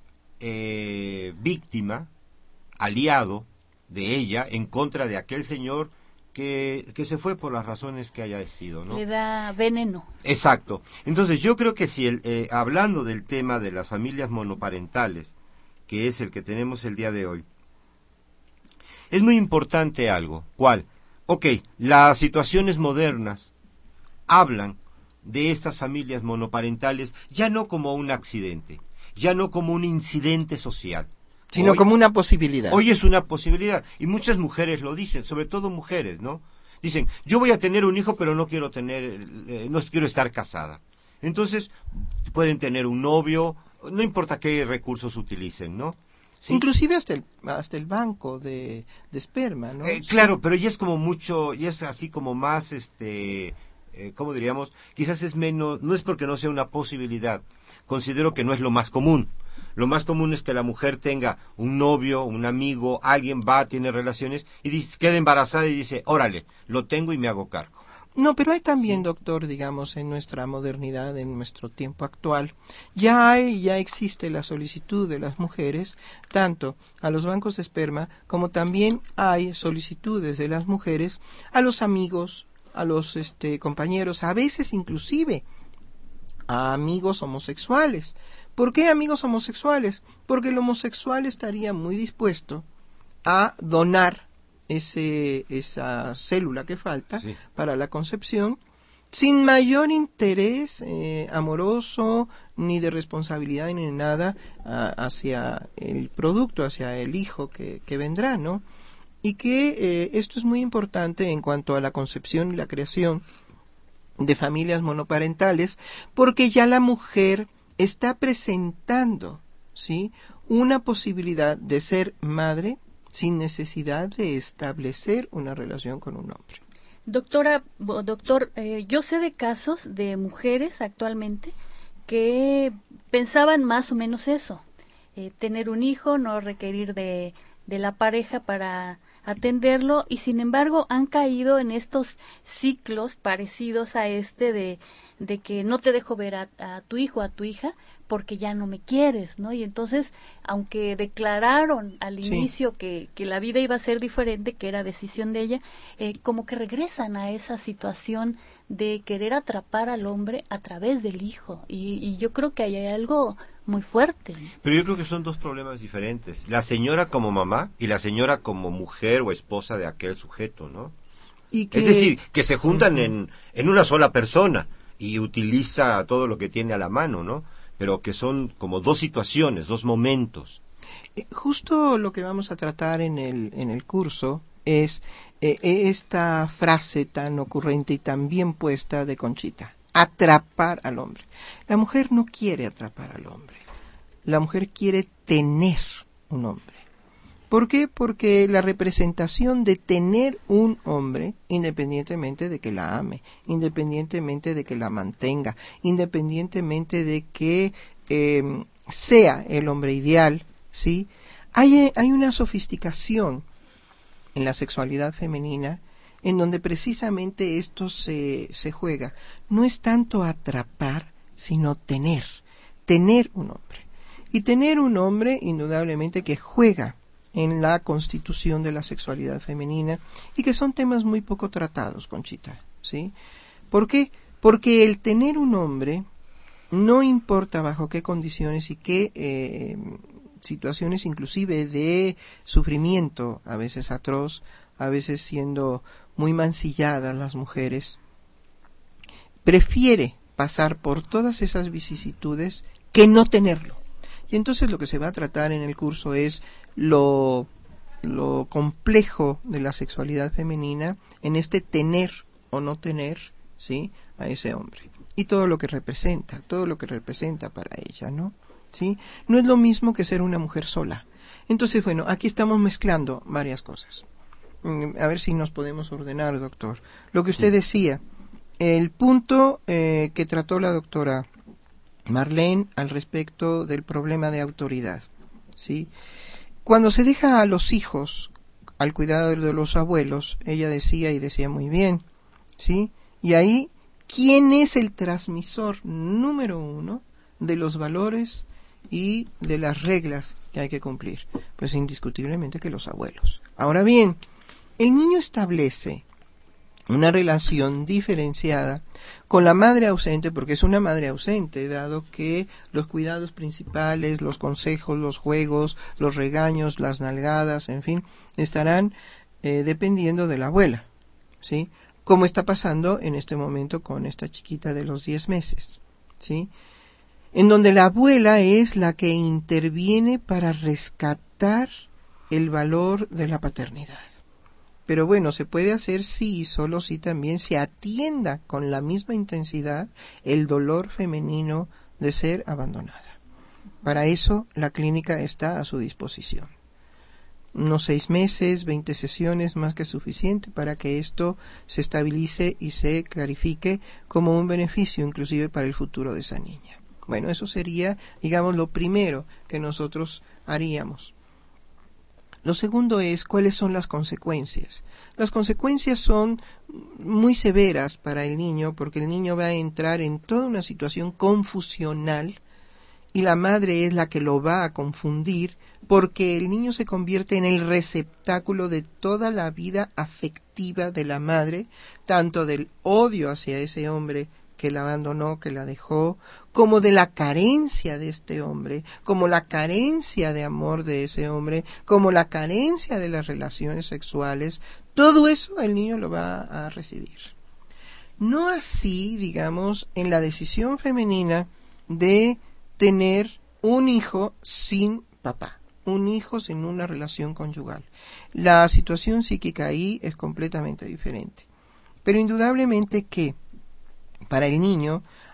[SPEAKER 7] víctima, aliado de ella en contra de aquel señor que se fue por las razones que haya sido, ¿no?
[SPEAKER 2] Le da veneno.
[SPEAKER 7] Exacto. Entonces yo creo que si hablando del tema de las familias monoparentales, que es el que tenemos el día de hoy, es muy importante algo. ¿Cuál? Ok, las situaciones modernas hablan de estas familias monoparentales ya no como un accidente, ya no como un incidente social,
[SPEAKER 6] sino como una posibilidad.
[SPEAKER 7] Hoy es una posibilidad, y muchas mujeres lo dicen, sobre todo mujeres, ¿no? Dicen, yo voy a tener un hijo, pero no quiero estar casada. Entonces, pueden tener un novio, no importa qué recursos utilicen, ¿no? ¿Sí?
[SPEAKER 6] Inclusive hasta el banco de esperma, ¿no?
[SPEAKER 7] Claro, pero ya es como mucho, ya es así como más, ¿cómo diríamos? Quizás es menos, no es porque no sea una posibilidad, considero que no es lo más común. Lo más común es que la mujer tenga un novio, un amigo, alguien va, tiene relaciones y queda embarazada y dice, órale, lo tengo y me hago cargo.
[SPEAKER 6] No, pero hay también,
[SPEAKER 7] Sí.
[SPEAKER 6] doctor, digamos, en nuestra modernidad, en nuestro tiempo actual, ya existe la solicitud de las mujeres, tanto a los bancos de esperma, como también hay solicitudes de las mujeres a los amigos, a los compañeros, a veces inclusive a amigos homosexuales. ¿Por qué amigos homosexuales? Porque el homosexual estaría muy dispuesto a donar esa célula que falta
[SPEAKER 7] Sí.
[SPEAKER 6] para la concepción sin mayor interés amoroso ni de responsabilidad ni de nada hacia el producto, hacia el hijo que vendrá, ¿no? Y que esto es muy importante en cuanto a la concepción y la creación de familias monoparentales, porque ya la mujer está presentando, ¿sí?, una posibilidad de ser madre sin necesidad de establecer una relación con un hombre.
[SPEAKER 2] Doctor, yo sé de casos de mujeres actualmente que pensaban más o menos eso, tener un hijo, no requerir de la pareja para atenderlo, y sin embargo han caído en estos ciclos parecidos a de que no te dejo ver a tu hijo, a tu hija, porque ya no me quieres, ¿no? Y entonces, aunque declararon al inicio que la vida iba a ser diferente, que era decisión de ella, como que regresan a esa situación de querer atrapar al hombre a través del hijo, y yo creo que ahí hay algo muy fuerte.
[SPEAKER 7] Pero yo creo que son dos problemas diferentes. La señora como mamá y la señora como mujer o esposa de aquel sujeto, ¿no? Es decir, que se juntan en una sola persona y utiliza todo lo que tiene a la mano, ¿no? Pero que son como dos situaciones, dos momentos.
[SPEAKER 6] Justo lo que vamos a tratar en el curso es esta frase tan ocurrente y tan bien puesta de Conchita: atrapar al hombre. La mujer no quiere atrapar al hombre. La mujer quiere tener un hombre. ¿Por qué? Porque la representación de tener un hombre, independientemente de que la ame, independientemente de que la mantenga, independientemente de que sea el hombre ideal, ¿sí? Hay una sofisticación en la sexualidad femenina en donde precisamente esto se juega. No es tanto atrapar, sino tener un hombre. Y tener un hombre, indudablemente, que juega en la constitución de la sexualidad femenina, y que son temas muy poco tratados, Conchita, ¿sí? ¿Por qué? Porque el tener un hombre, no importa bajo qué condiciones y qué situaciones inclusive de sufrimiento, a veces atroz, a veces siendo muy mancilladas las mujeres, prefiere pasar por todas esas vicisitudes que no tenerlo. Y entonces lo que se va a tratar en el curso es lo complejo de la sexualidad femenina en este tener o no tener, ¿sí?, a ese hombre. Y todo lo que representa para ella, ¿no? ¿Sí? No es lo mismo que ser una mujer sola. Entonces, bueno, aquí estamos mezclando varias cosas. A ver si nos podemos ordenar, doctor. Lo que usted decía, el punto que trató la doctora Marlene al respecto del problema de autoridad, ¿sí? Cuando se deja a los hijos al cuidado de los abuelos, ella decía, y decía muy bien, ¿sí? Y ahí, ¿quién es el transmisor número uno de los valores y de las reglas que hay que cumplir? Pues indiscutiblemente que los abuelos. Ahora bien, el niño establece una relación diferenciada con la madre ausente, porque es una madre ausente, dado que los cuidados principales, los consejos, los juegos, los regaños, las nalgadas, en fin, estarán dependiendo de la abuela, ¿sí? Como está pasando en este momento con esta chiquita de los 10 meses, ¿sí? En donde la abuela es la que interviene para rescatar el valor de la paternidad. Pero bueno, se puede hacer sí y solo si también se atienda con la misma intensidad el dolor femenino de ser abandonada. Para eso la clínica está a su disposición. Unos 6 meses, 20 sesiones, más que suficiente para que esto se estabilice y se clarifique como un beneficio inclusive para el futuro de esa niña. Bueno, eso sería, digamos, lo primero que nosotros haríamos. Lo segundo es cuáles son las consecuencias. Las consecuencias son muy severas para el niño, porque el niño va a entrar en toda una situación confusional y la madre es la que lo va a confundir, porque el niño se convierte en el receptáculo de toda la vida afectiva de la madre, tanto del odio hacia ese hombre que la abandonó, que la dejó, como de la carencia de este hombre, como la carencia de amor de ese hombre, como la carencia de las relaciones sexuales. Todo eso el niño lo va a recibir. No así, digamos, en la decisión femenina de tener un hijo sin papá, un hijo sin una relación conyugal. La situación psíquica ahí es completamente diferente. Pero indudablemente que para el niño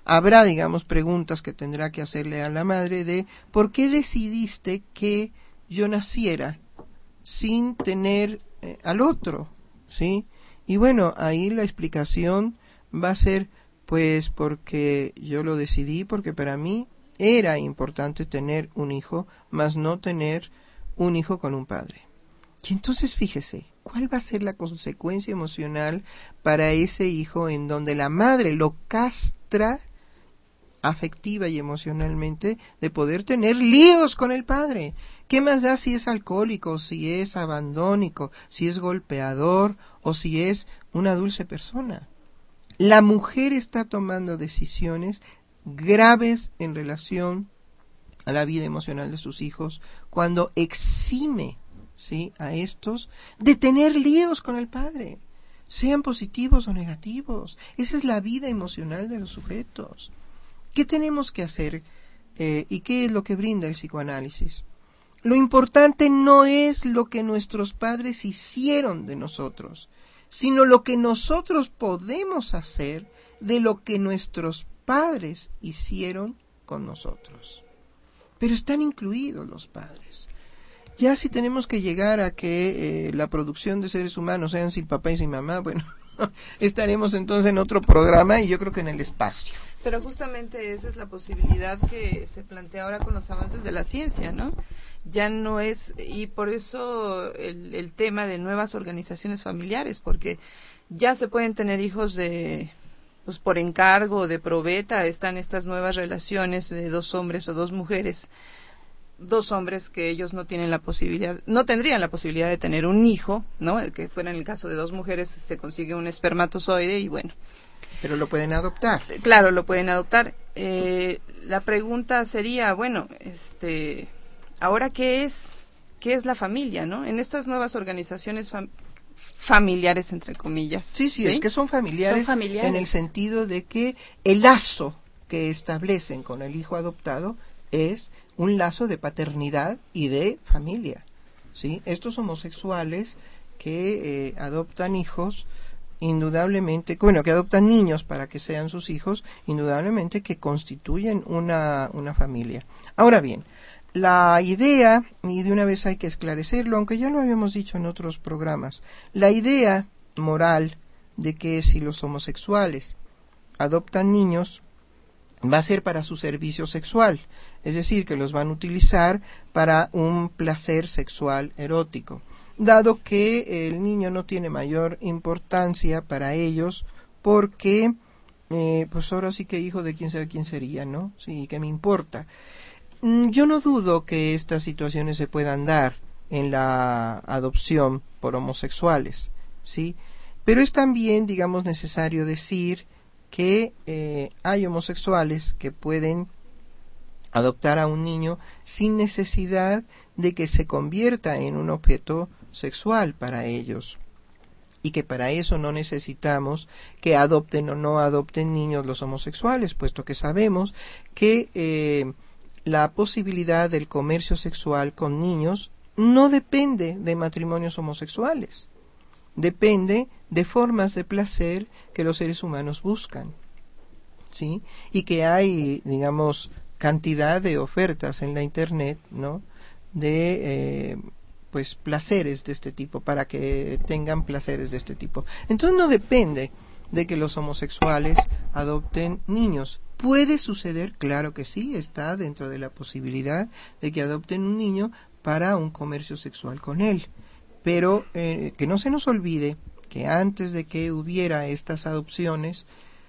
[SPEAKER 6] habrá, digamos, preguntas que tendrá que hacerle a la madre de ¿por qué decidiste que yo naciera sin tener al otro? ¿Sí? Y bueno, ahí la explicación va a ser, pues, porque yo lo decidí, porque para mí era importante tener un hijo, más no tener un hijo con un padre. Y entonces fíjese, ¿cuál va a ser la consecuencia emocional para ese hijo en donde la madre lo castra afectiva y emocionalmente de poder tener líos con el padre? ¿Qué más da si es alcohólico, si es abandónico, si es golpeador o si es una dulce persona? La mujer está tomando decisiones graves en relación a la vida emocional de sus hijos cuando exime, ¿sí?, a estos de tener líos con el padre, sean positivos o negativos. Esa es la vida emocional de los sujetos. ¿Qué tenemos que hacer y qué es lo que brinda el psicoanálisis? Lo importante no es lo que nuestros padres hicieron de nosotros, sino lo que nosotros podemos hacer de lo que nuestros padres hicieron con nosotros. Pero están incluidos los padres. Ya si tenemos que llegar a que la producción de seres humanos sean sin papá y sin mamá, bueno, estaremos entonces en otro programa y yo creo que en el espacio.
[SPEAKER 3] Pero justamente esa es la posibilidad que se plantea ahora con los avances de la ciencia, ¿no? Ya no es, y por eso el tema de nuevas organizaciones familiares, porque ya se pueden tener hijos de, pues por encargo, de probeta, están estas nuevas relaciones de 2 hombres o 2 mujeres, 2 hombres que ellos no tienen la posibilidad, no tendrían la posibilidad de tener un hijo, ¿no? Que fuera en el caso de 2 mujeres, se consigue un espermatozoide y bueno.
[SPEAKER 6] Pero lo pueden adoptar.
[SPEAKER 3] Claro, lo pueden adoptar. La pregunta sería, bueno, ahora ¿qué es la familia, no? En estas nuevas organizaciones familiares, entre comillas.
[SPEAKER 6] Sí, es que son familiares en el sentido de que el lazo que establecen con el hijo adoptado es un lazo de paternidad y de familia, ¿sí? Estos homosexuales que adoptan hijos, indudablemente, bueno, que adoptan niños para que sean sus hijos, indudablemente que constituyen una familia. Ahora bien, la idea, y de una vez hay que esclarecerlo, aunque ya lo habíamos dicho en otros programas, la idea moral de que si los homosexuales adoptan niños, va a ser para su servicio sexual, es decir, que los van a utilizar para un placer sexual erótico, dado que el niño no tiene mayor importancia para ellos, porque, pues ahora sí que hijo de quién sabe quién sería, ¿no? Sí, ¿qué me importa? Yo no dudo que estas situaciones se puedan dar en la adopción por homosexuales, ¿sí? Pero es también, digamos, necesario decir que hay homosexuales que pueden adoptar a un niño sin necesidad de que se convierta en un objeto sexual para ellos, y que para eso no necesitamos que adopten o no adopten niños los homosexuales, puesto que sabemos que la posibilidad del comercio sexual con niños no depende de matrimonios homosexuales, depende de formas de placer que los seres humanos buscan, ¿sí? Y que hay, digamos, cantidad de ofertas en la internet, ¿no?, de pues placeres de este tipo, para que tengan placeres de este tipo. Entonces no depende de que los homosexuales adopten niños. ¿Puede suceder? Claro que sí, está dentro de la posibilidad de que adopten un niño para un comercio sexual con él. Pero que no se nos olvide que antes de que hubiera estas adopciones,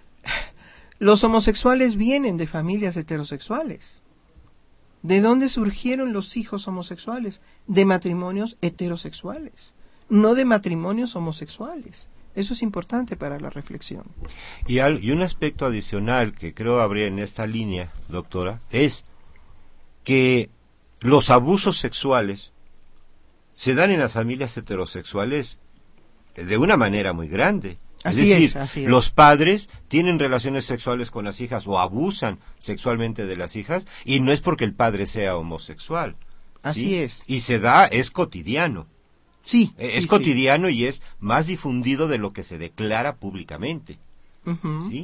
[SPEAKER 6] los homosexuales vienen de familias heterosexuales. ¿De dónde surgieron los hijos homosexuales? De matrimonios heterosexuales, no de matrimonios homosexuales. Eso es importante para la reflexión.
[SPEAKER 7] Y un aspecto adicional que creo habría en esta línea, doctora, es que los abusos sexuales se dan en las familias heterosexuales de una manera muy grande.
[SPEAKER 6] Así
[SPEAKER 7] es decir,
[SPEAKER 6] es.
[SPEAKER 7] Los padres tienen relaciones sexuales con las hijas o abusan sexualmente de las hijas, y no es porque el padre sea homosexual.
[SPEAKER 6] Así
[SPEAKER 7] ¿sí?
[SPEAKER 6] es.
[SPEAKER 7] Y se da, es cotidiano.
[SPEAKER 6] Sí.
[SPEAKER 7] Es cotidiano y es más difundido de lo que se declara públicamente.
[SPEAKER 6] Uh-huh.
[SPEAKER 7] ¿Sí?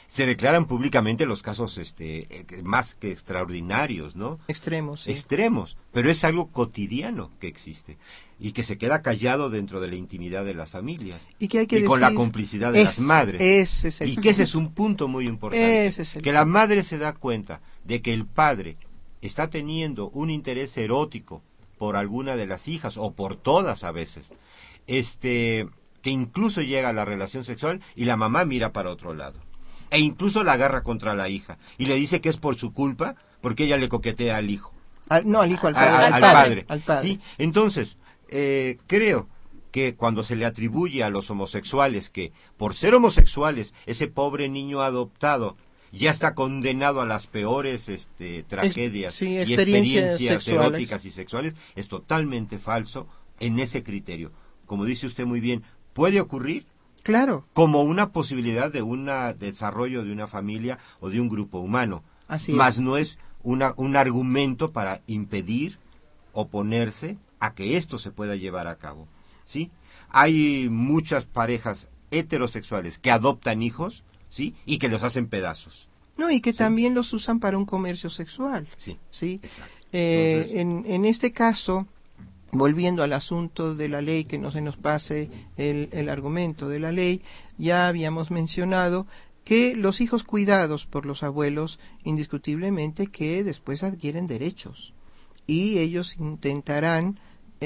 [SPEAKER 7] Se declaran públicamente los casos más que extraordinarios, ¿no?
[SPEAKER 6] Extremos, sí.
[SPEAKER 7] Extremos, pero es algo cotidiano que existe y que se queda callado dentro de la intimidad de las familias
[SPEAKER 6] y que hay que
[SPEAKER 7] y
[SPEAKER 6] decir,
[SPEAKER 7] con la complicidad de las madres. Y que ese es un punto muy importante, que la madre se da cuenta de que el padre está teniendo un interés erótico por alguna de las hijas o por todas a veces, que incluso llega a la relación sexual y la mamá mira para otro lado. E incluso la agarra contra la hija y le dice que es por su culpa porque ella le coquetea al hijo.
[SPEAKER 6] Al
[SPEAKER 7] padre.
[SPEAKER 6] Al padre.
[SPEAKER 7] ¿Sí? Entonces, creo que cuando se le atribuye a los homosexuales que por ser homosexuales ese pobre niño adoptado ya está condenado a las peores tragedias y experiencias eróticas y sexuales, es totalmente falso en ese criterio. Como dice usted muy bien, puede ocurrir,
[SPEAKER 6] claro,
[SPEAKER 7] como una posibilidad de un desarrollo de una familia o de un grupo humano.
[SPEAKER 6] Así
[SPEAKER 7] Mas no es un argumento para impedir, oponerse a que esto se pueda llevar a cabo. ¿Sí? Hay muchas parejas heterosexuales que adoptan hijos, ¿sí? Y que los hacen pedazos.
[SPEAKER 6] No, y que
[SPEAKER 7] ¿sí?
[SPEAKER 6] también los usan para un comercio sexual.
[SPEAKER 7] Sí.
[SPEAKER 6] ¿Sí?
[SPEAKER 7] Exacto. Entonces,
[SPEAKER 6] en este caso, volviendo al asunto de la ley, que no se nos pase el argumento de la ley, ya habíamos mencionado que los hijos cuidados por los abuelos, indiscutiblemente que después adquieren derechos y ellos intentarán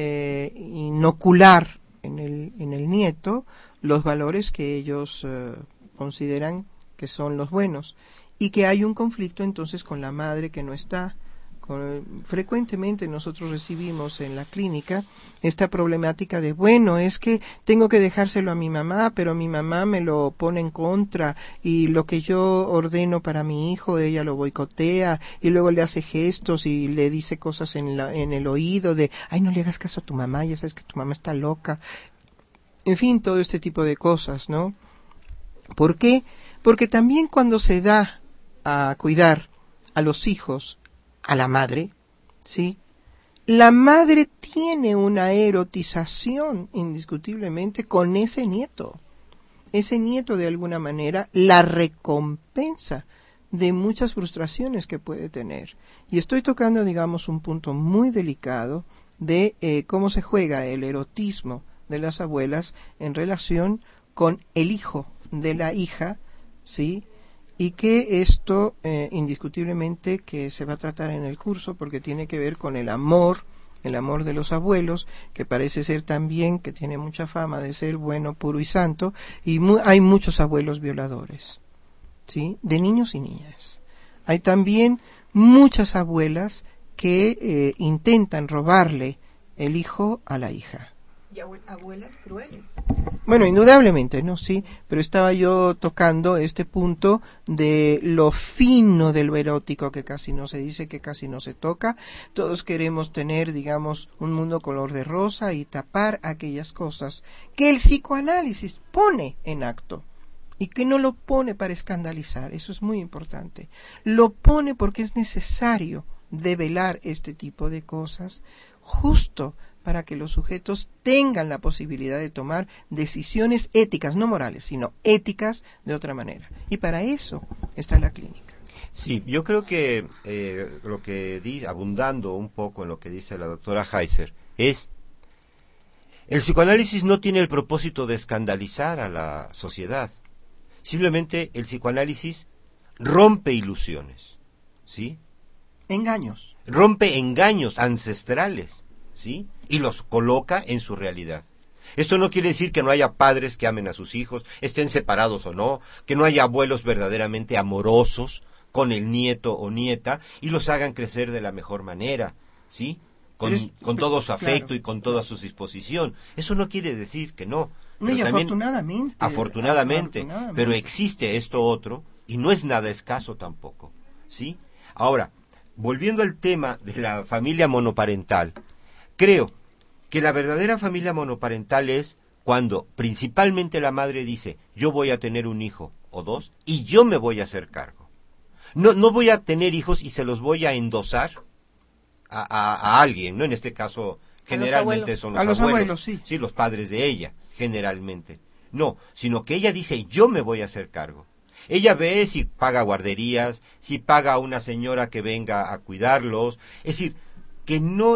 [SPEAKER 6] inocular en el nieto los valores que ellos consideran que son los buenos, y que hay un conflicto entonces con la madre que no está. Frecuentemente nosotros recibimos en la clínica esta problemática de, bueno, es que tengo que dejárselo a mi mamá, pero mi mamá me lo pone en contra, y lo que yo ordeno para mi hijo, ella lo boicotea, y luego le hace gestos y le dice cosas en el oído de, ay, no le hagas caso a tu mamá, ya sabes que tu mamá está loca. En fin, todo este tipo de cosas, ¿no? ¿Por qué? Porque también cuando se da a cuidar a los hijos a la madre, ¿sí? La madre tiene una erotización indiscutiblemente con ese nieto. Ese nieto de alguna manera la recompensa de muchas frustraciones que puede tener. Y estoy tocando, digamos, un punto muy delicado de cómo se juega el erotismo de las abuelas en relación con el hijo de la hija, ¿sí? Y que esto indiscutiblemente que se va a tratar en el curso, porque tiene que ver con el amor de los abuelos, que parece ser también que tiene mucha fama de ser bueno, puro y santo, y hay muchos abuelos violadores, ¿sí? De niños y niñas. Hay también muchas abuelas que intentan robarle el hijo a la hija.
[SPEAKER 3] Y abuelas crueles.
[SPEAKER 6] Bueno, indudablemente, ¿no? Sí, pero estaba yo tocando este punto de lo fino de lo erótico, que casi no se dice, que casi no se toca. Todos queremos tener, digamos, un mundo color de rosa y tapar aquellas cosas que el psicoanálisis pone en acto. Y que no lo pone para escandalizar, eso es muy importante. Lo pone porque es necesario develar este tipo de cosas, justo para que los sujetos tengan la posibilidad de tomar decisiones éticas, no morales, sino éticas de otra manera. Y para eso está la clínica.
[SPEAKER 7] Sí, yo creo que lo que dice, abundando un poco en lo que dice la doctora Heiser, es el psicoanálisis no tiene el propósito de escandalizar a la sociedad. Simplemente el psicoanálisis rompe ilusiones, ¿sí?
[SPEAKER 6] Engaños.
[SPEAKER 7] Rompe engaños ancestrales, ¿sí? Y los coloca en su realidad. Esto no quiere decir que no haya padres que amen a sus hijos, estén separados o no, que no haya abuelos verdaderamente amorosos con el nieto o nieta y los hagan crecer de la mejor manera, ¿sí? Con todo su afecto, claro, y con toda su disposición. Eso no quiere decir que no.
[SPEAKER 6] No, y afortunadamente,
[SPEAKER 7] pero existe esto otro y no es nada escaso tampoco, ¿sí? Ahora, volviendo al tema de la familia monoparental, creo que la verdadera familia monoparental es cuando principalmente la madre dice, yo voy a tener un hijo o dos y yo me voy a hacer cargo. No voy a tener hijos y se los voy a endosar a alguien, ¿no? En este caso, generalmente son los abuelos, sí, los padres de ella, generalmente. No, sino que ella dice, yo me voy a hacer cargo. Ella ve si paga guarderías, si paga a una señora que venga a cuidarlos, es decir, que no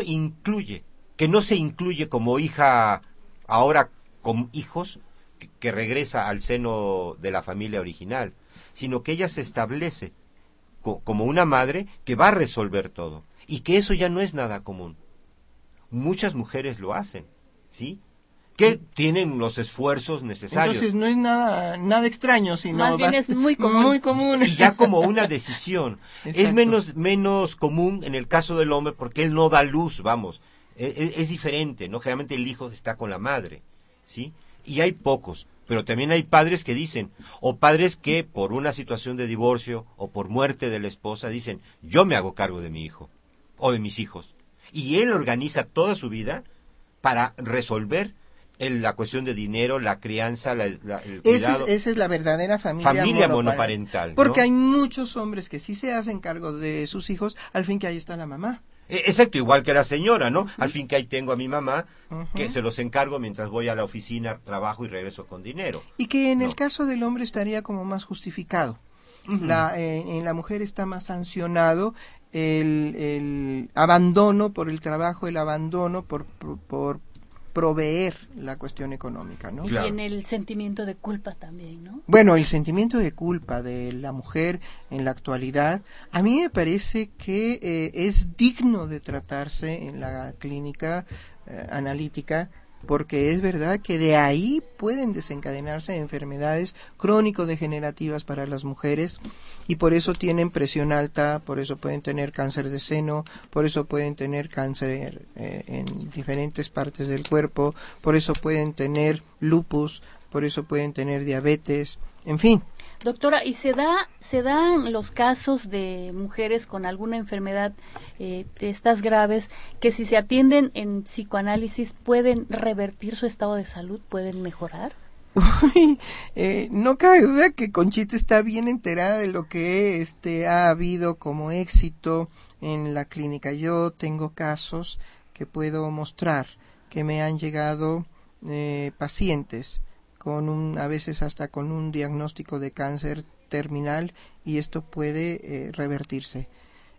[SPEAKER 7] se incluye como hija ahora con hijos que regresa al seno de la familia original, sino que ella se establece como una madre que va a resolver todo, y que eso ya no es nada común. Muchas mujeres lo hacen, ¿sí? Que tienen los esfuerzos necesarios.
[SPEAKER 6] Entonces no es nada extraño, sino
[SPEAKER 2] más bien es muy común.
[SPEAKER 6] Muy común.
[SPEAKER 7] Y ya como una decisión. Es menos común en el caso del hombre porque él no da luz, vamos. Es diferente, ¿no? Generalmente el hijo está con la madre, ¿sí? Y hay pocos, pero también hay padres que dicen, o padres que por una situación de divorcio o por muerte de la esposa dicen, yo me hago cargo de mi hijo o de mis hijos. Y él organiza toda su vida para resolver la cuestión de dinero, la crianza, el cuidado.
[SPEAKER 6] Esa es la verdadera familia
[SPEAKER 7] monoparental,
[SPEAKER 6] porque
[SPEAKER 7] ¿no?
[SPEAKER 6] hay muchos hombres que sí se hacen cargo de sus hijos, al fin que ahí está la mamá.
[SPEAKER 7] Exacto, igual que la señora, ¿no? Al fin que ahí tengo a mi mamá, que se los encargo mientras voy a la oficina, trabajo y regreso con dinero.
[SPEAKER 6] Y que en el caso del hombre estaría como más justificado. En la mujer está más sancionado el abandono por el trabajo, el abandono por proveer la cuestión económica, ¿no?
[SPEAKER 2] Claro. Y en el sentimiento de culpa también, ¿no?
[SPEAKER 6] Bueno, el sentimiento de culpa de la mujer en la actualidad, a mí me parece que es digno de tratarse en la clínica analítica, porque es verdad que de ahí pueden desencadenarse enfermedades crónico-degenerativas para las mujeres, y por eso tienen presión alta, por eso pueden tener cáncer de seno, por eso pueden tener cáncer en diferentes partes del cuerpo, por eso pueden tener lupus, por eso pueden tener diabetes, en fin.
[SPEAKER 2] Doctora, ¿y se dan los casos de mujeres con alguna enfermedad de estas graves que si se atienden en psicoanálisis pueden revertir su estado de salud, pueden mejorar?
[SPEAKER 6] Uy, no cabe duda que Conchita está bien enterada de lo que ha habido como éxito en la clínica. Yo tengo casos que puedo mostrar, que me han llegado pacientes a veces hasta con un diagnóstico de cáncer terminal, y esto puede revertirse.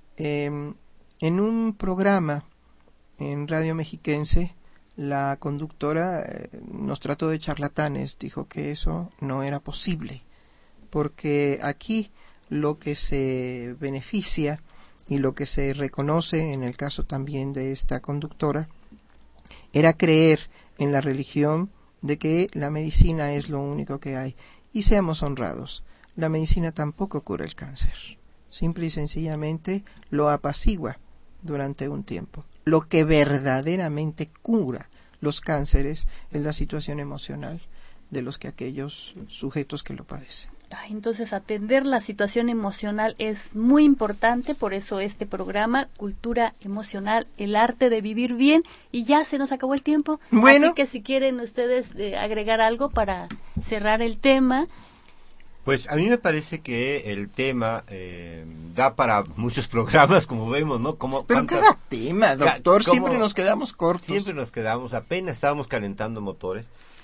[SPEAKER 6] En un programa en Radio Mexiquense, la conductora nos trató de charlatanes, dijo que eso no era posible, porque aquí lo que se beneficia y lo que se reconoce, en el caso también de esta conductora, era creer en la religión de que la medicina es lo único que hay. Y seamos honrados, la medicina tampoco cura el cáncer, simple y sencillamente lo apacigua durante un tiempo. Lo que verdaderamente cura los cánceres es la situación emocional de aquellos sujetos que lo padecen.
[SPEAKER 2] Entonces atender la situación emocional es muy importante, por eso este programa, Cultura Emocional, el arte de vivir bien, y ya se nos acabó el tiempo.
[SPEAKER 6] Bueno.
[SPEAKER 2] Así que si quieren ustedes agregar algo para cerrar el tema.
[SPEAKER 7] Pues a mí me parece que el tema da para muchos programas, como vemos, ¿no?
[SPEAKER 6] Pero cada tema, doctor, siempre nos quedamos cortos.
[SPEAKER 7] Siempre nos quedamos, apenas estábamos calentando motores.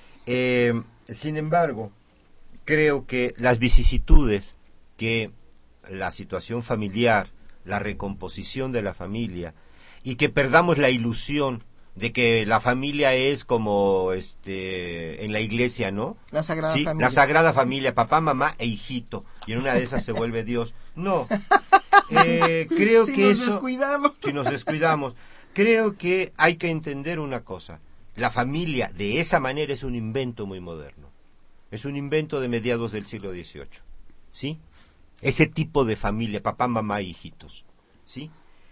[SPEAKER 7] Sin embargo, creo que las vicisitudes que la situación familiar, la recomposición de la familia, y que perdamos la ilusión de que la familia es como en la iglesia, ¿no?
[SPEAKER 6] La Sagrada Familia.
[SPEAKER 7] La Sagrada Familia, papá, mamá e hijito, y en una de esas se vuelve Dios. No, creo que eso... Si nos descuidamos. Creo que hay que entender una cosa. La familia de esa manera es un invento muy moderno. Es un invento de mediados del siglo XVIII, ¿sí? Ese tipo de familia, papá, mamá e hijitos, ¿sí?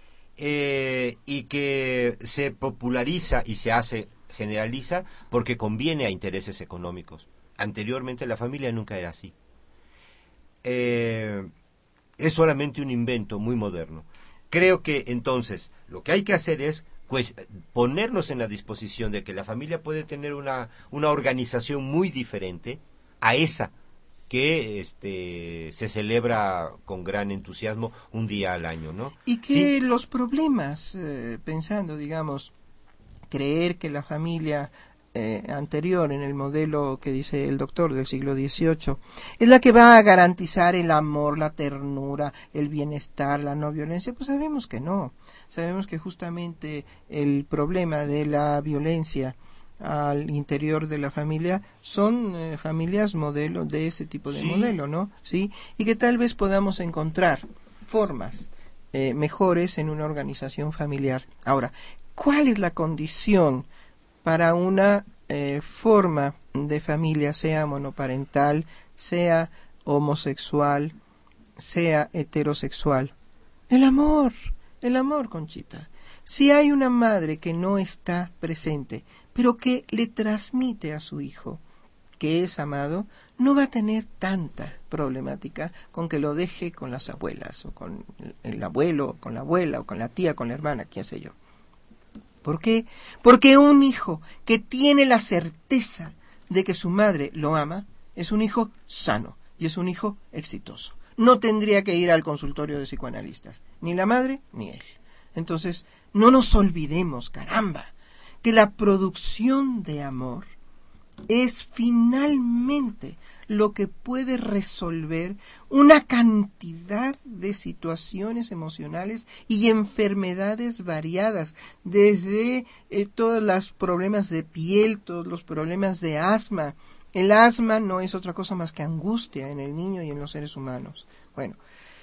[SPEAKER 7] Y que se populariza y generaliza porque conviene a intereses económicos. Anteriormente la familia nunca era así. Es solamente un invento muy moderno. Creo que entonces lo que hay que hacer es pues ponernos en la disposición de que la familia puede tener una organización muy diferente a esa que se celebra con gran entusiasmo un día al año, ¿no?
[SPEAKER 6] Y que los problemas, pensando, digamos, creer que la familia anterior, en el modelo que dice el doctor del siglo XVIII, es la que va a garantizar el amor, la ternura, el bienestar, la no violencia, pues sabemos que no. Sabemos que justamente el problema de la violencia al interior de la familia son familias modelo de ese tipo de modelo, ¿no? Sí, y que tal vez podamos encontrar formas mejores en una organización familiar. Ahora, ¿cuál es la condición para una forma de familia, sea monoparental, sea homosexual, sea heterosexual? El amor, Conchita. Si hay una madre que no está presente, pero que le transmite a su hijo que es amado, no va a tener tanta problemática con que lo deje con las abuelas, o con el abuelo, o con la abuela, o con la tía, con la hermana, quién sé yo. ¿Por qué? Porque un hijo que tiene la certeza de que su madre lo ama, es un hijo sano y es un hijo exitoso. No tendría que ir al consultorio de psicoanalistas, ni la madre ni él. Entonces, no nos olvidemos, caramba, que la producción de amor es finalmente lo que puede resolver una cantidad de situaciones emocionales y enfermedades variadas, desde todos los problemas de piel, todos los problemas de asma. El asma no es otra cosa más que angustia en el niño y en los seres humanos. Bueno,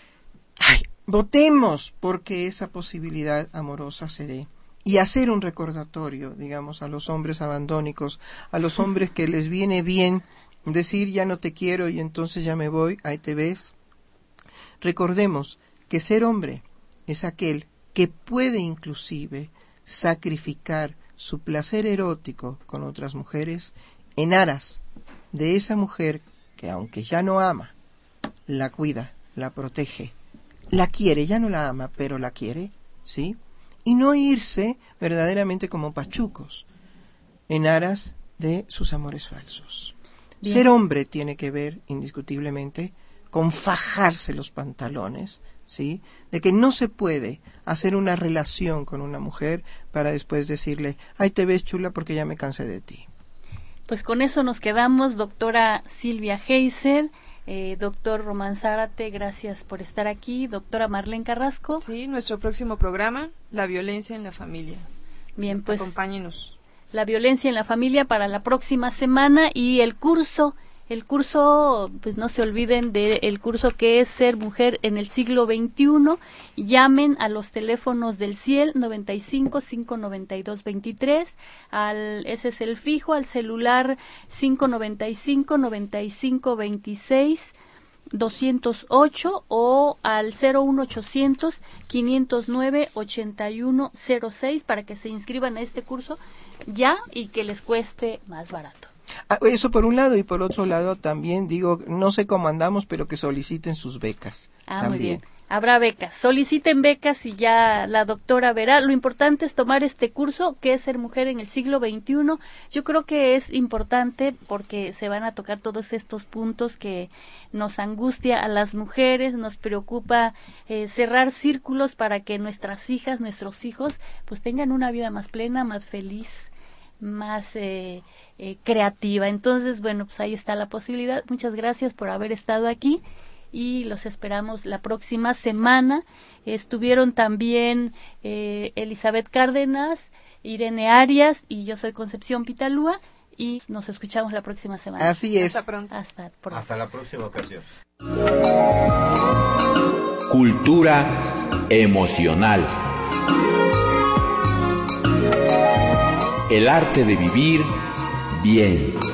[SPEAKER 6] votemos porque esa posibilidad amorosa se dé. Y hacer un recordatorio, digamos, a los hombres abandónicos, a los hombres que les viene bien decir ya no te quiero y entonces ya me voy, ahí te ves. Recordemos que ser hombre es aquel que puede inclusive sacrificar su placer erótico con otras mujeres en aras de esa mujer que, aunque ya no ama, la cuida, la protege, la quiere, ya no la ama, pero la quiere, ¿sí? Y no irse verdaderamente como pachucos en aras de sus amores falsos. Bien. Ser hombre tiene que ver, indiscutiblemente, con fajarse los pantalones, ¿sí? De que no se puede hacer una relación con una mujer para después decirle, ay, te ves chula porque ya me cansé de ti.
[SPEAKER 2] Pues con eso nos quedamos, doctora Silvia Heiser. Doctor Román Zárate, gracias por estar aquí. Doctora Marlene Carrasco.
[SPEAKER 3] Sí, nuestro próximo programa, la violencia en la familia.
[SPEAKER 2] Bien, pues
[SPEAKER 3] acompáñenos.
[SPEAKER 2] La violencia en la familia para la próxima semana, y el curso, pues no se olviden del curso que es Ser Mujer en el siglo XXI. Llamen a los teléfonos del CIEL 95 592 23, ese es el fijo, al celular 595 95 26 208 o al 01800 509 8106 para que se inscriban a este curso ya y que les cueste más barato.
[SPEAKER 6] Eso por un lado, y por otro lado también digo, no sé cómo andamos, pero que soliciten sus becas. También.
[SPEAKER 2] Muy bien. Habrá becas. Soliciten becas y ya la doctora verá. Lo importante es tomar este curso que es Ser Mujer en el siglo XXI. Yo creo que es importante porque se van a tocar todos estos puntos que nos angustia a las mujeres, nos preocupa cerrar círculos para que nuestras hijas, nuestros hijos, pues tengan una vida más plena, más feliz, más creativa. Entonces, bueno, pues ahí está la posibilidad. Muchas gracias por haber estado aquí y los esperamos la próxima semana. Estuvieron también Elizabeth Cárdenas, Irene Arias y yo soy Concepción Pitalúa y nos escuchamos la próxima semana.
[SPEAKER 6] Así es.
[SPEAKER 3] Hasta pronto.
[SPEAKER 7] Hasta la próxima ocasión.
[SPEAKER 1] Cultura emocional. El arte de vivir bien.